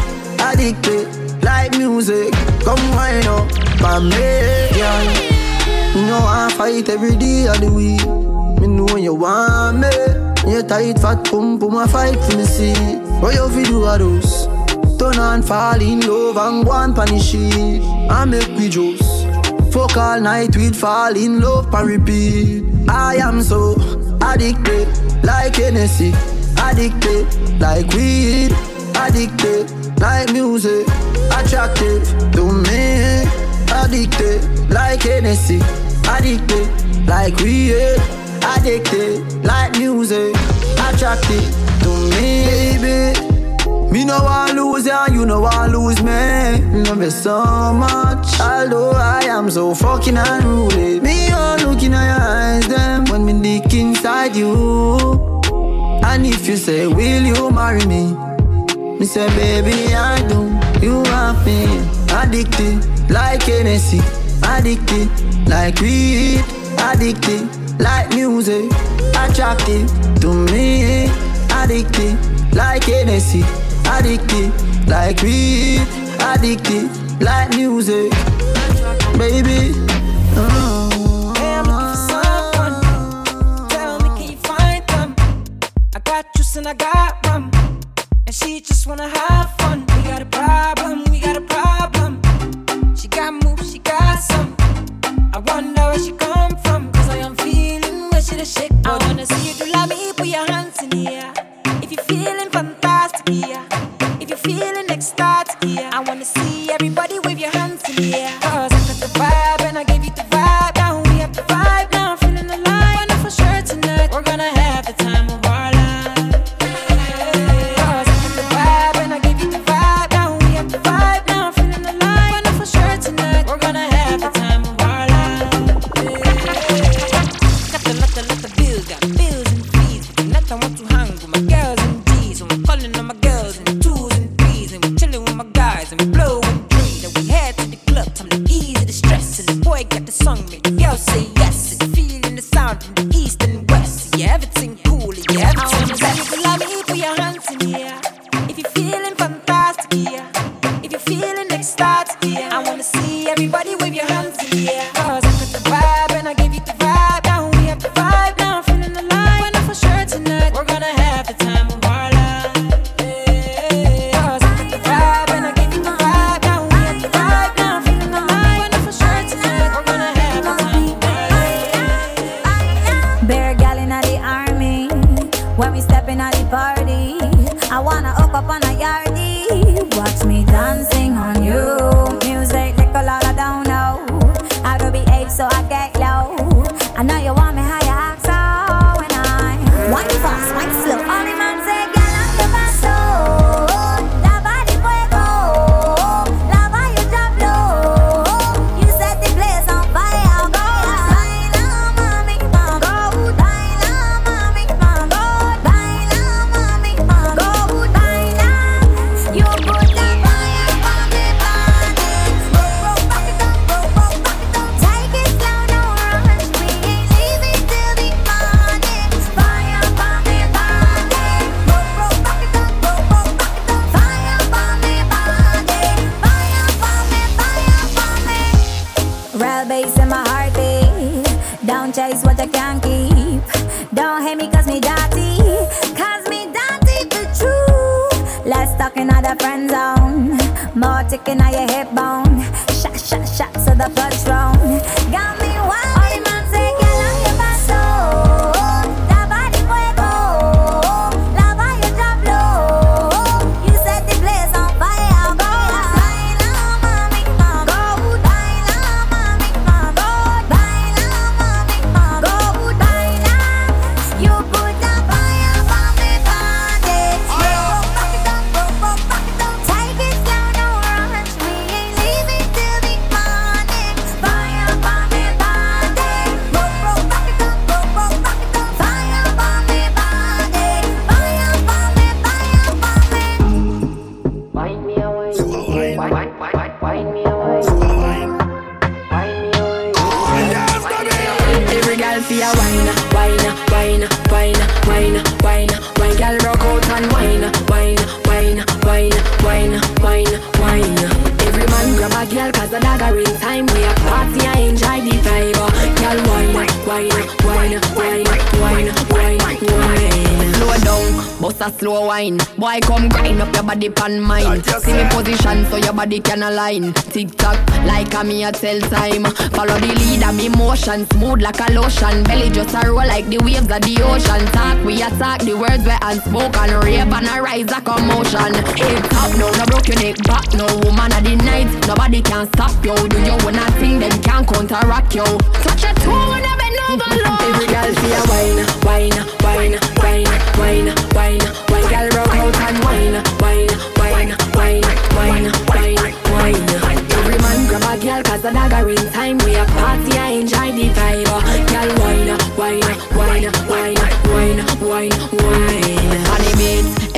S12: Addicted like music. Come wind up for me, yeah. You know I fight every day of the week. Me know you want me. You tight fat pump pum a fight for me see. What you fi do a those? Turn on fall in love and go on punish it. I make we juice. Fuck all night we'd fall in love and repeat. I am so addicted like Hennessy. Addicted like weed. Addicted like music. Attractive to me. Addicted like Hennessy. Addicted like weed. Addicted like music. Attracted to me, baby. Me no want lose ya, you no want lose me. Love you so much. Although I am so fucking unruly. Me all looking at your eyes them when me dick inside you. And if you say will you marry me, me say baby I do. You want me addicted like Hennessy. Addicted like weed. Addicted
S21: like music. Attractive to me, addicted like Hennessy. Addicted like weed, addicted like music. Baby, oh.
S20: Hey, I'm looking for someone. Tell me, can you find them? I got juice and I got rum, and she just wanna have fun. We got a problem, we got a problem. She got moves, she got some. I wonder where she come from, cause I am feeling where she the shake. I wanna see you do love me, put your hands in the air. If you're feeling fantastic, yeah. If you're feeling ecstatic, yeah. I wanna see everybody wave your hands in the air. Cause I got the vibe and I gave you the vibe. Now we have the vibe, now I'm feeling alive. I know for sure tonight we're gonna have the time of our life. Cause I got the vibe and I gave you the vibe. Now we have the vibe, now I'm feeling alive. I know for sure tonight we're gonna have the time of our life. Got the lot, the lot of bills, got bills and fees. But tonight I want to hang with my girls and D's. So I'm calling on my girls in twos and threes. And we're chilling with my guys and we blow and drink. Then we head to the club, time to ease the stress. And the boy got the song, make the girl say yes. And feeling the sound from the east and west. Yeah, everything cool, yeah, everything best. If you love me, put your hands in the air. If you're feeling fantastic, yeah. If you're feeling ecstatic, yeah. I wanna see everybody wave your hands in the air. Cause I got the vibe and I gave you the vibe. Now we have the vibe, now I'm feeling alive. I know for sure tonight we're gonna have the time of our life. Cause I got the vibe and I gave you the vibe. Now we have the vibe, now I'm feeling alive. I know for sure tonight we're gonna have the time of our life.
S22: Bear gal in the army. When we step in at the party, I wanna hook up on a yardie. Watch me dancing on you. Music like a lot I don't know how to behave, so I get low. I know you want me how you act, so when I wine fast, wine slow, all the man say, girl, I'm the paso. La body fuego, la vaya drop low. You set the place on fire, go. Baila, mami, go. Baila, mami, go. Baila, mami, go. Baila. You put the fire on the body. Go, go, back it up, go, go, back it up. Take it slow, no rush. We ain't leaving till the morning. Fire on the body. Go, go, back it up, go, go, back it up. Fire on the body. Fire for me, fire for me. Real bass in my heartbeat. Don't chase what you can't keep. Don't hate me cause me dirty. Cause me dirty for true. Less talking at the friend zone. More ticking at your hip bone. Shot, shot, shot to the blood strong. Got me wild. All the man say, girl, I'm your paso. La body fuego. La vaya drop low. You set the place on fire, go. Baila, mami, go. Baila, mami, go. Baila, mami, go. Baila. You put the fire on me body. Go, back it up, go, go, back it up. Take it slow, no rush. We ain't leaving till the morning. Fire on me body. Go, go, back it up, go, go, back it up. Fire on me body. Fire on me, fire on me.
S3: Wind me away, wind, wind, wind, wind me away, wind, wind me away. Every girl feel a wine, wine, wine, wine, wine, wine, wine. Girl rock out and wine, wine, wine, wine, wine, wine, wine. Every man grab a girl 'cause the dagger in time. We a party and enjoy the vibe. Girl wine, wine, wine, wine, wine, wine, wine. Slow down, bust a slow wine. Boy come grind up your body pan mine. See me position so your body can align. Tick tock like a me a tell time. Follow the lead of me motion, smooth like a lotion. Belly just a roll like the waves of the ocean. Talk we attack the words we unspoken. Rave and a rise a commotion. Hip top no, no broke your neck back. No woman of the night, nobody can stop you. Do you wanna think them can counteract you? Touch a toe when I bend over low. Every girl feel a wine, wine, wine, wine, wine, wine, wine. Girl rock out and wine, wine, wine, wine, wine, wine, wine. Every man grab a girl 'cause the dagger in time. We a party and enjoy the vibe. Girl wine, wine, wine, wine, wine, wine, wine. On the beat,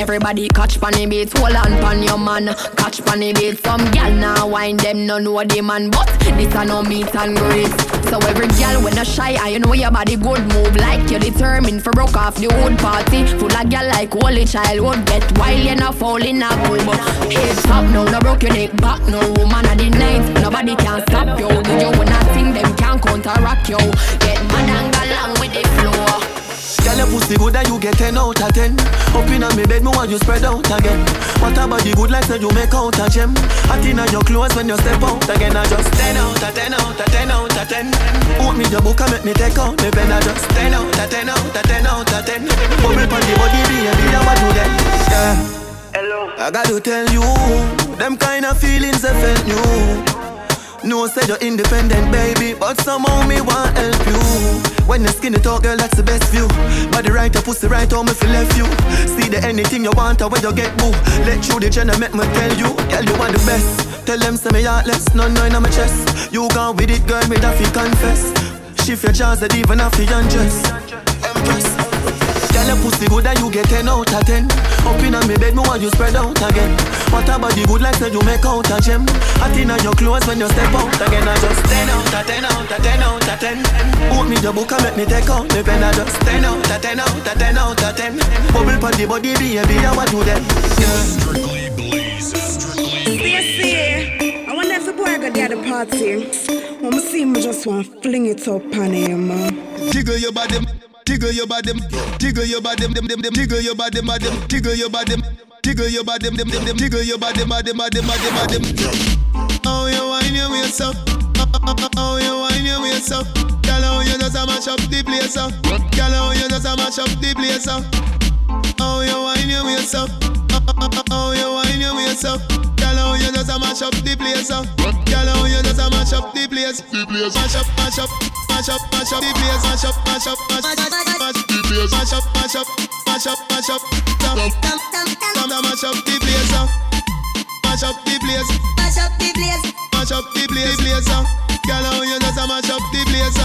S7: Everybody catch panny beats, hold on pan your man. Catch panny beats, some gal now wine them no know the man, but this a no meet and greet. So every gal when a shy, I know your body good move like you're determined for broke off the old party. Full of gal like holy childhood, get wild you not fall in a pool. But hips up no, no broke your neck back, no woman at the night. Nobody can stop you. Do you wanna think them can counteract you? Get mad and go along with the flow.
S21: Girl, your pussy good and you get ten out of ten. Up in on me bed, me want you spread out again. What about the good like that you make out a gem? Hot in on your clothes when you step out again. I just ten out of ten out of ten out of ten. Put me the book and make me take out me pen. I just ten out of ten out of ten out of ten. Bubble on the body, baby, I want to them. Yeah. Hello. I got to tell you, them kind of feelings I felt new. No, say you're independent, baby, but somehow me want help you. When the skinny talk, girl, that's the best view. Body right, your pussy right, home if you left you. See the anything you want, or when you get boo. Let you the gender, make me tell you, girl, you are the best. Tell them say me heartless, no nothing on my chest. You gone with it, girl, me that fi confess. Shift your jaws, that even have to undress. Empress. Girl, your pussy good and you get ten out of ten. Up in on me bed, me want you spread out again. What about the good like say you make out a gem? Hot in on your clothes when you step out again. I just ten out of ten out of ten out of ten. Put me the book and make me take out me pen. I just ten out of ten out of ten out of ten. Bubble pon the body, baby, I want to them.
S1: Strictly blazing. See, see, I wonder if the boy got the other party. When I see him, I just want to fling it up on him.
S2: Jiggle your body. Tiggle your body, tiggle your body, dem dem dem, tiggle your body, madam, tiggle your body, tiggle your body, dem dem dem, tiggle your body, madam, madam, madam, madam. Oh, you whine your waist up, oh, you whine your waist up. Girl, how you just a mash up the place up. Girl, how you just a mash up the place up. Oh, you whine your waist up, oh, you whine your waist up. Girl, how you just a mash up the place up. Girl, how you just a mash up the place, the place, mash up, mash up. Mash up, mash up, the place, mash up, mash up, mash up, mash the place, mash up, mash up, mash up, mash up, come down, mash up the place, mash up the place, mash up the place, mash up the place, place, girl, how you just a mash up the place,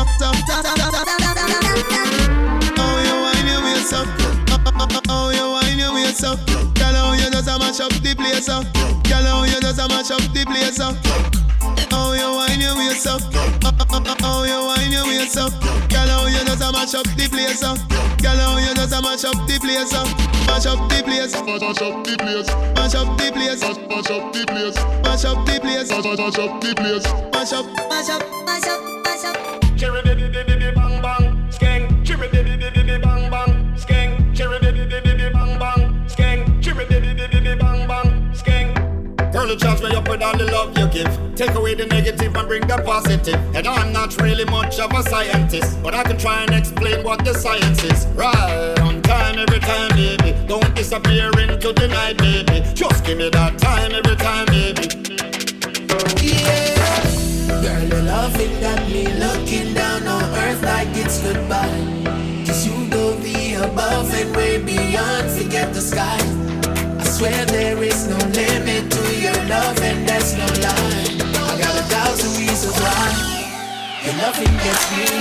S2: how you whine your waist up, how you whine your waist up, girl, how you just a mash up the place, girl, how you just a mash up the place, how you whine your waist up. Oh, you whine your waist up. Girl, how you just a mash up the place up. Girl, how you just a mash up the place up. Mash up the place, mash up the place, mash up the place, mash up the place, mash up the place, mash up the place, mash up, mash up, mash up, mash up. Cherry baby baby baby bang bang, skeng. Cherry baby baby baby bang bang, skeng. Cherry baby baby baby bang bang, skeng. Cherry baby baby baby bang bang, skeng. Girl, you charge me up with all the love you give. Take away the negative and bring the positive. And I'm not really much of a scientist, but I can try and explain what the science is. Right on time every time, baby. Don't disappear into the night, baby. Just give me that time every time, baby.
S14: Yeah. Girl, your loving got me looking down on earth like it's goodbye. Cause you go the above and way beyond, forget the sky. I swear there is no limit to your love and that's no lie. I got a thousand reasons why your loving gets me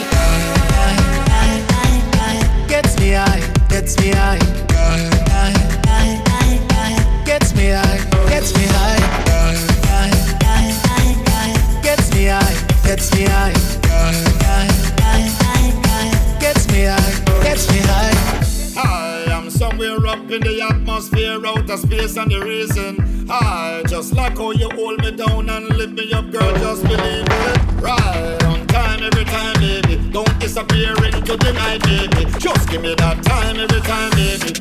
S14: high, gets me high, gets me high, gets me high, gets me high, gets me high, gets me high, gets me high, gets me high.
S9: I am somewhere up in the atmosphere, outer space, and the reason I just like how you hold me down and lift me up, girl, just believe it. Right on time every time, baby. Don't disappear into the night, baby. Just give me that time every time, baby.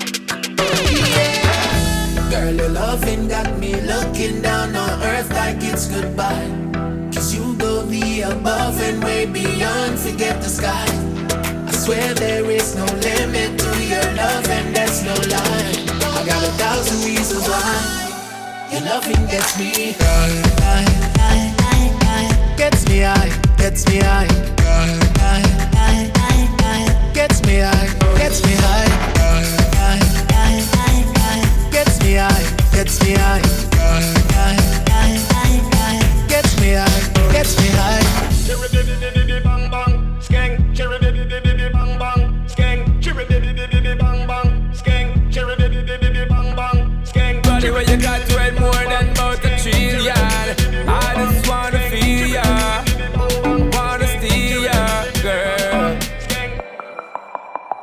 S14: Yeah. Girl, your loving got me looking down on earth like it's goodbye. Cause you go the above and way beyond, forget the sky. I swear there is no limit to your love and that's no lie. I got a thousand reasons why your loving gets me high, gets me high, gets me high, gets me high, gets me high, gets me high, gets me high, gets me high, gets me high.
S9: Cherry baby baby bang bang, skeng. Cherry baby baby bang bang, skeng. Cherry baby baby bang bang, skeng. Cherry baby baby bang.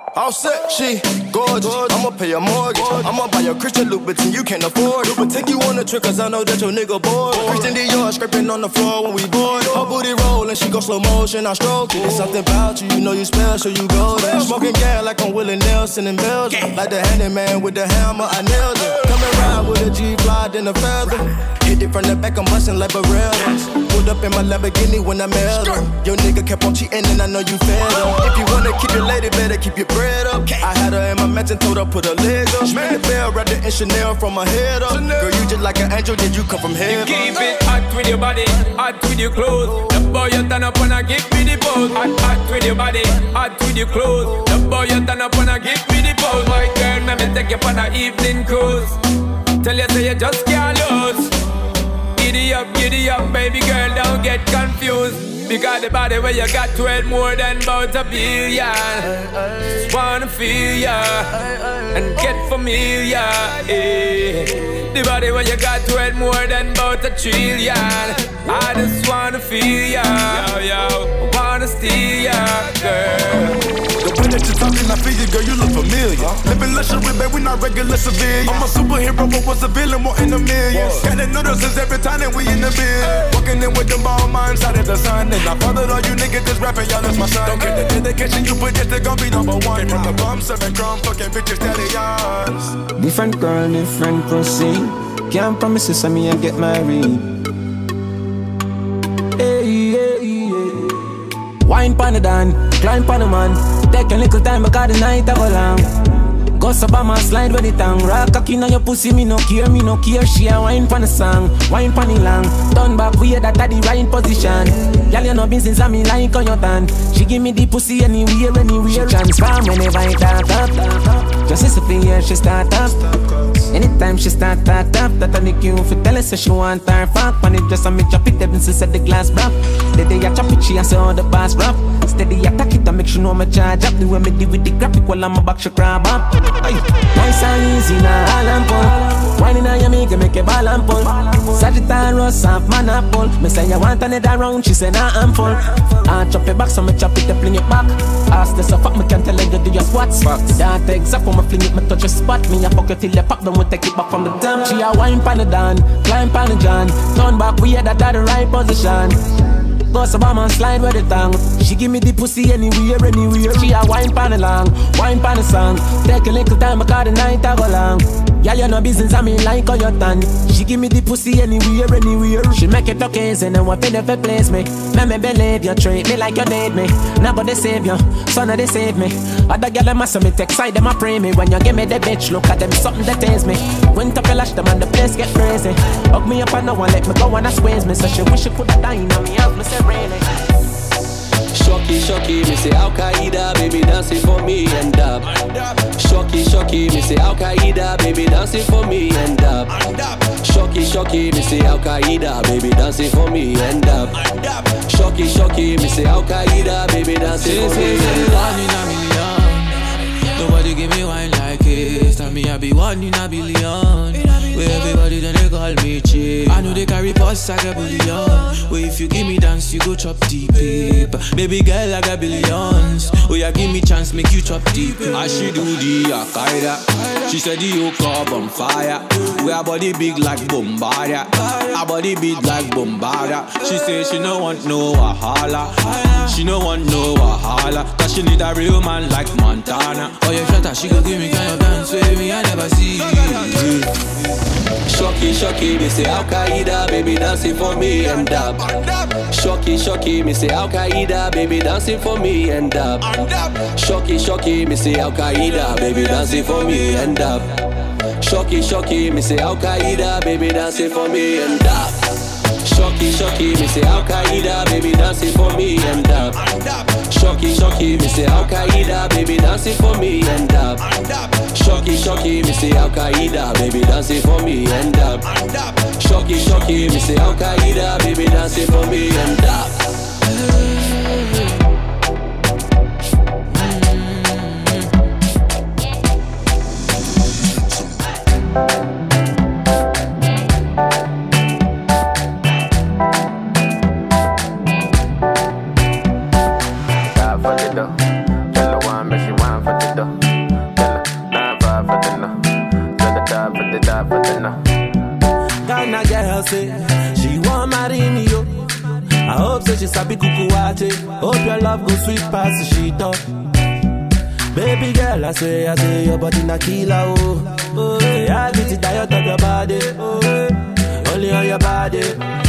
S5: All set, she gorgeous. I'ma pay a mortgage. I'ma buy a Christian Louboutin, you can't afford it. But take you on a trip, cause I know that your nigga bored. Christian Dior scraping on the floor when we board. Her booty rollin', she go slow motion, I stroke it. It's something about you, you know you special, you golden. Smoking gas like I'm Willie Nelson in Belgium. Like the handyman with the hammer, I nailed it. Coming around with a G-fly, then a feather. Hit it from the back, I'm bustin' like Barreras. Pulled up in my Lamborghini when I mailed her. Your nigga kept on cheating and I know you fed him. If you wanna keep your lady, better keep your bread up. I had her in my mansion, told her put her leg up. Ring the bell, wrapped it in Chanel from my head up. Girl, you just like an angel, did you come from heaven?
S4: You keep it hot with your body, hot with your clothes. The boy you turn up and give me the pose. Hot, hot with your body, hot with your clothes. The boy you turn up and give me the pose. My girl, let me take you on an evening cruise. Tell you say you just can't lose. Giddy up, giddy up, baby girl, don't get confused. Because the body where you got to it more than about a billion. Just wanna feel ya and get familiar. Yeah. The body where you got to it more than about a trillion. I just wanna feel ya, yo, yo. Wanna steal ya, girl.
S19: The way that you're talking, I feel you, girl, you look familiar. Living luxury, babe, we not regular civilians. I'm a superhero, but was a villain, more in a million. Gotta notice us every time that we in the bed. Walking in with them ball minds out of the sun. And I fathered all you niggas that's rapping, y'all, that's my son. Don't get the dedication you put, just they gon' be number one. From the bum, serving crumb, fucking bitches, stallions.
S10: Different girl, different proceed. Can't promise you, some me I get married. Hey, hey, hey. Wine pon the dan, climb pon the man. Take a little time because the night I go long. Go up on my slide with the tongue. Rock cocky on your pussy, me no care, me no care. She a wine pon the song, wine pon the long. Turn back way that at the right position. Girl, you know business and me like on your tan. She give me the pussy anywhere, anywhere. She transform whenever I start up. Just as a year she start up. Anytime she start that up, that I make you for tell her so she want her fuck. When it just a me chop it, even she said the glass broke. The day I chop it, she a say all the bass rap. Steady attack it, I make sure no me charge up. The way me deal with the graphic while I'm a back, she crab up. Ay. Nice and easy now, all and pull. Whining on your make, make a ball and pull. Sagittarius, half man and pull. Me say you want another round, she say nah I'm full. I chop it back, so me chop it, I fling it back. Ask this so fuck, me can't tell her you do your squats. That exact when me fling it, me touch your spot. Me a fuck you till you pop, then we take it back from the damn. She a wine pan the dan, climb pan the john. Turn back, we had that at the right position. Go so bomb and slide with the tongue. She give me the pussy anywhere, anywhere. She a wine pan the long, wine pan the song. Take a little time because the night I go long. Yeah, you know business, I mean like on your tongue. She give me the pussy anywhere, anywhere. She make it look easy and what pay never place me. Let me believe you, treat me like you need me. Nobody save you, son of they save me. Other girl them a me take side, them a pray me. When you give me the bitch, look at them, something that taste me. Went up and lash them and the place get crazy. Hug me up and no one let me go and I squeeze me. So she wish she coulda died on me, help me say really.
S6: Shocky, shocky, me say Al Qaeda, baby dancing for me and up. Shocky, shocky, me say Al Qaeda, baby dancing for me and up. Shocky, shocky, me say Al Qaeda, baby dancing for me and up. Shocky, shocky, me say Al Qaeda, baby dancing for me and up.
S23: Nobody give me wine like this. Tell me I be one in a billion. Where everybody then they call me cheap. I know they carry posts like a billion. Where if you give me dance, you go chop deep. Baby girl, I got billions. Oh yeah, give me chance, make you chop deep.
S24: I she do the Al-Qaeda. She said the yoke up on fire. We her body big like Bombardier. Her body big like Bombardier. She say she no want no Wahala. She no want no Wahala. Cause she need a real man like Montana.
S23: Oh yeah, shut up, she go give me kind of dance with me, I never see.
S6: Shocky, shocky, me say Al Qaeda, baby dancing for me and up. Shocky, shocky, me say Al Qaeda, baby dancing for me and up. Shocky, shocky, me say Al Qaeda, baby dancing for me and up. Shocky, shocky, me say Al Qaeda, baby dancing for me and up. Shocky, shocky, me say Al Qaeda, baby dancing for me and up. Shocky, shocky, me say Al Qaeda, baby dancing for me and up. Shocky, shocky, me say Al Qaeda, baby dancing for me and up. Shocky, shocky, me say Al Qaeda, baby dancing for me and up.
S25: Tell her one, but she want
S21: wine for the dough. Tell her nine five for the no. Tell her die for the die for the no.
S10: Ghana girl say she want marry me yo. I hope say she sabi kukuwache. Hope your love go sweet past the sheet up. Baby girl, I say, I say your body na killer oh. Oh, yeah, I get it tired of your body. Oh, yeah. Only on your body.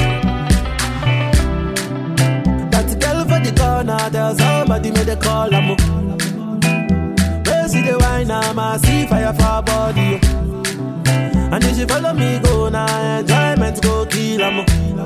S10: That girl for the corner, there's somebody made a call. I'm where see the wine, I'm a see fire for her body. Oh. And if she follow me, go now, enjoyment go kill. I'm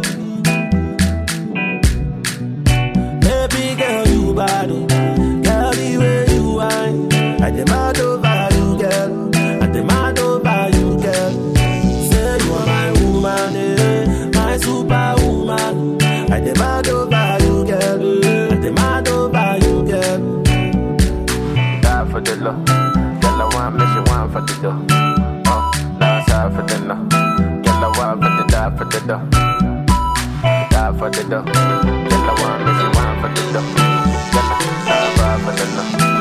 S10: baby girl, you bad. Oh. Girl, the way you wine, I demand over you, girl. I demand over you, girl. Say you are my woman, eh? My superwoman. I demand over you, girl. I demand over you, girl.
S21: Die for the love, girl. I want me, she want for the dough. Oh, die side for the no, girl. I want for the die for the dough. Die for the dough, girl. I want me, she want for the dough. Girl, die for the no.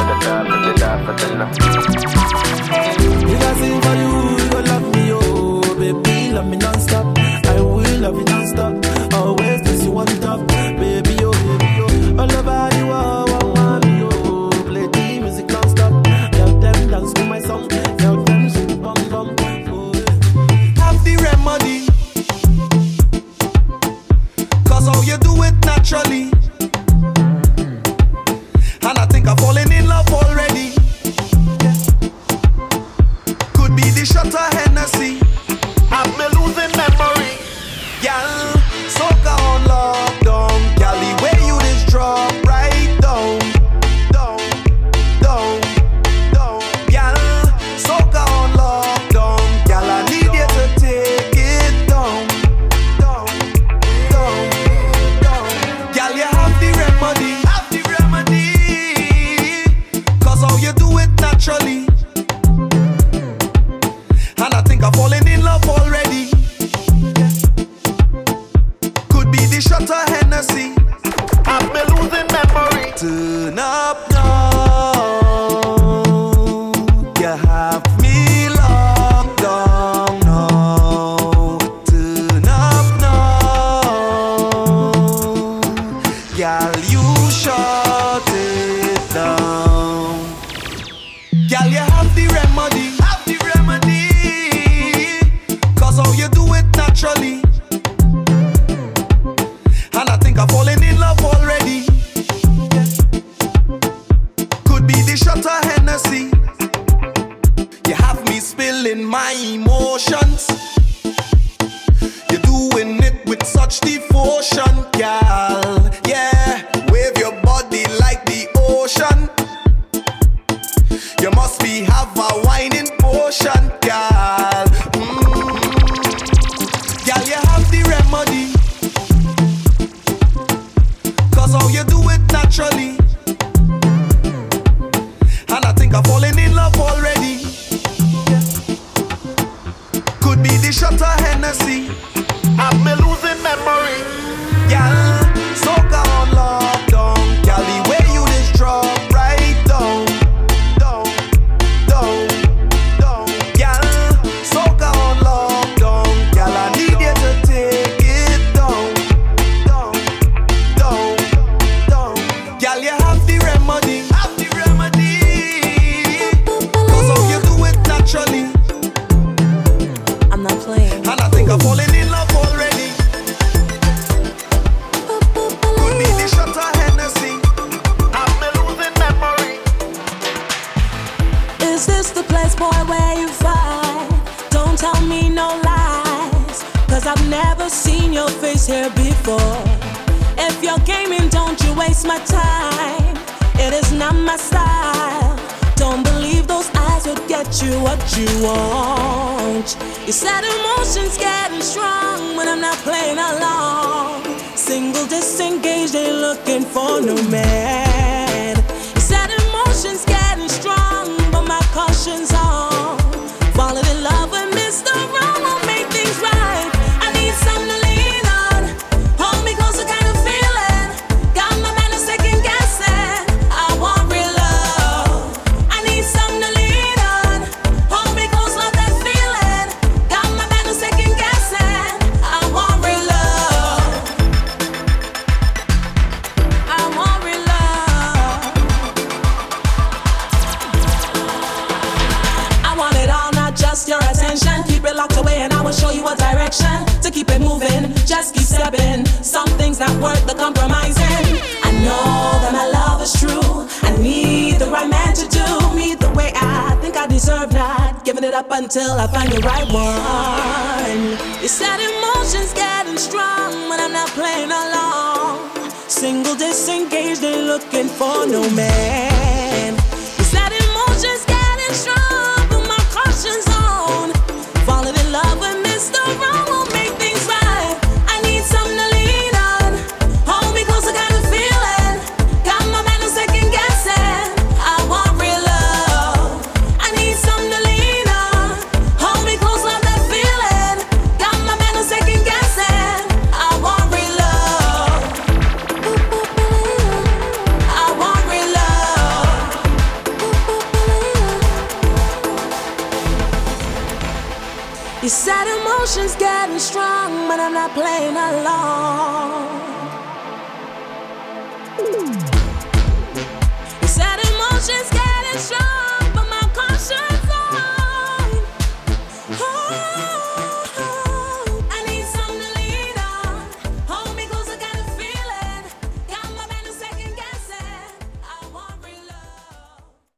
S10: If I sing for you, you gon' love me, oh baby, love me non-stop. I will love you non-stop. Always place you on top, baby, oh baby, oh. All over you, oh, oh, want me, oh. Play the music non-stop. Tell them dance to my song. Tell them shake bum bum. Oh, yeah.
S8: Have the remedy, 'cause how you do it naturally. And I think I'm falling in love already. Could be the shot of Hennessy. I've been losing memory. Girl, soca on lockdown. Girl, the way you just drop right down, down, down, down. Girl, soca on lockdown. Girl, I need you to take it down, down, down, down. Girl, you have the remedy. Have the remedy. How you do it naturally. And I think I'm falling in love already. Could be the shot of Hennessy. I've been losing memory. Turn up now. You have me locked down now. Turn up now. Girl, you shut it down. Girl, you have the remedy. Have the remedy. 'Cause how you do it naturally. And I think I'm falling in love already. Could be the shot of Hennessy. You have me spilling my emotions. You're doing it with such devotion, girl. Yeah, wave your body like the ocean. You must be have a whining potion, girl. Mm. Girl, you have the remedy. 'Cause how you do it naturally. And I think I'm falling in love already. Could be the shot of Hennessy. I've been losing memory. Girl, soca on lockdown. Girl, the way you just drop right down. I'm falling in love already. Could be the shot of Hennessy. I've been losing memory.
S11: Is this the place, boy, where you fight? Don't tell me no lies, 'cause I've never seen your face here before. If you're gaming, don't you waste my time. It is not my style. Don't believe those eyes would get you what you want. You said emotions getting strong when I'm not playing along. Single disengaged, ain't looking for no man. You said emotions getting strong, but my caution's on. Falling in love with Mister Wrong won't make things right. I need something to lean on. Hold me closer, kind of feeling. Got my man second guessing. I want real love. show you a direction to keep it moving. Just keep stepping. Some things not worth the compromising. I know that my love is true. I need the right man to do me the way I think I deserve. Not giving it up until I find the right one. You said emotions getting strong, but I'm not playing along. Single, disengaged, ain't looking for no man. You said emotions getting strong, but my caution's on. Falling in love with Mister Wrong will make things right. I need something to lean on. Hold me close, I got a feeling. Got my man, no second guessing. I want real love. I need something to lean on. Hold me close, love that feeling. Got my man, no second guessing. I want real love. I want real love. You said emotions getting strong, but I'm not playing along. You said emotions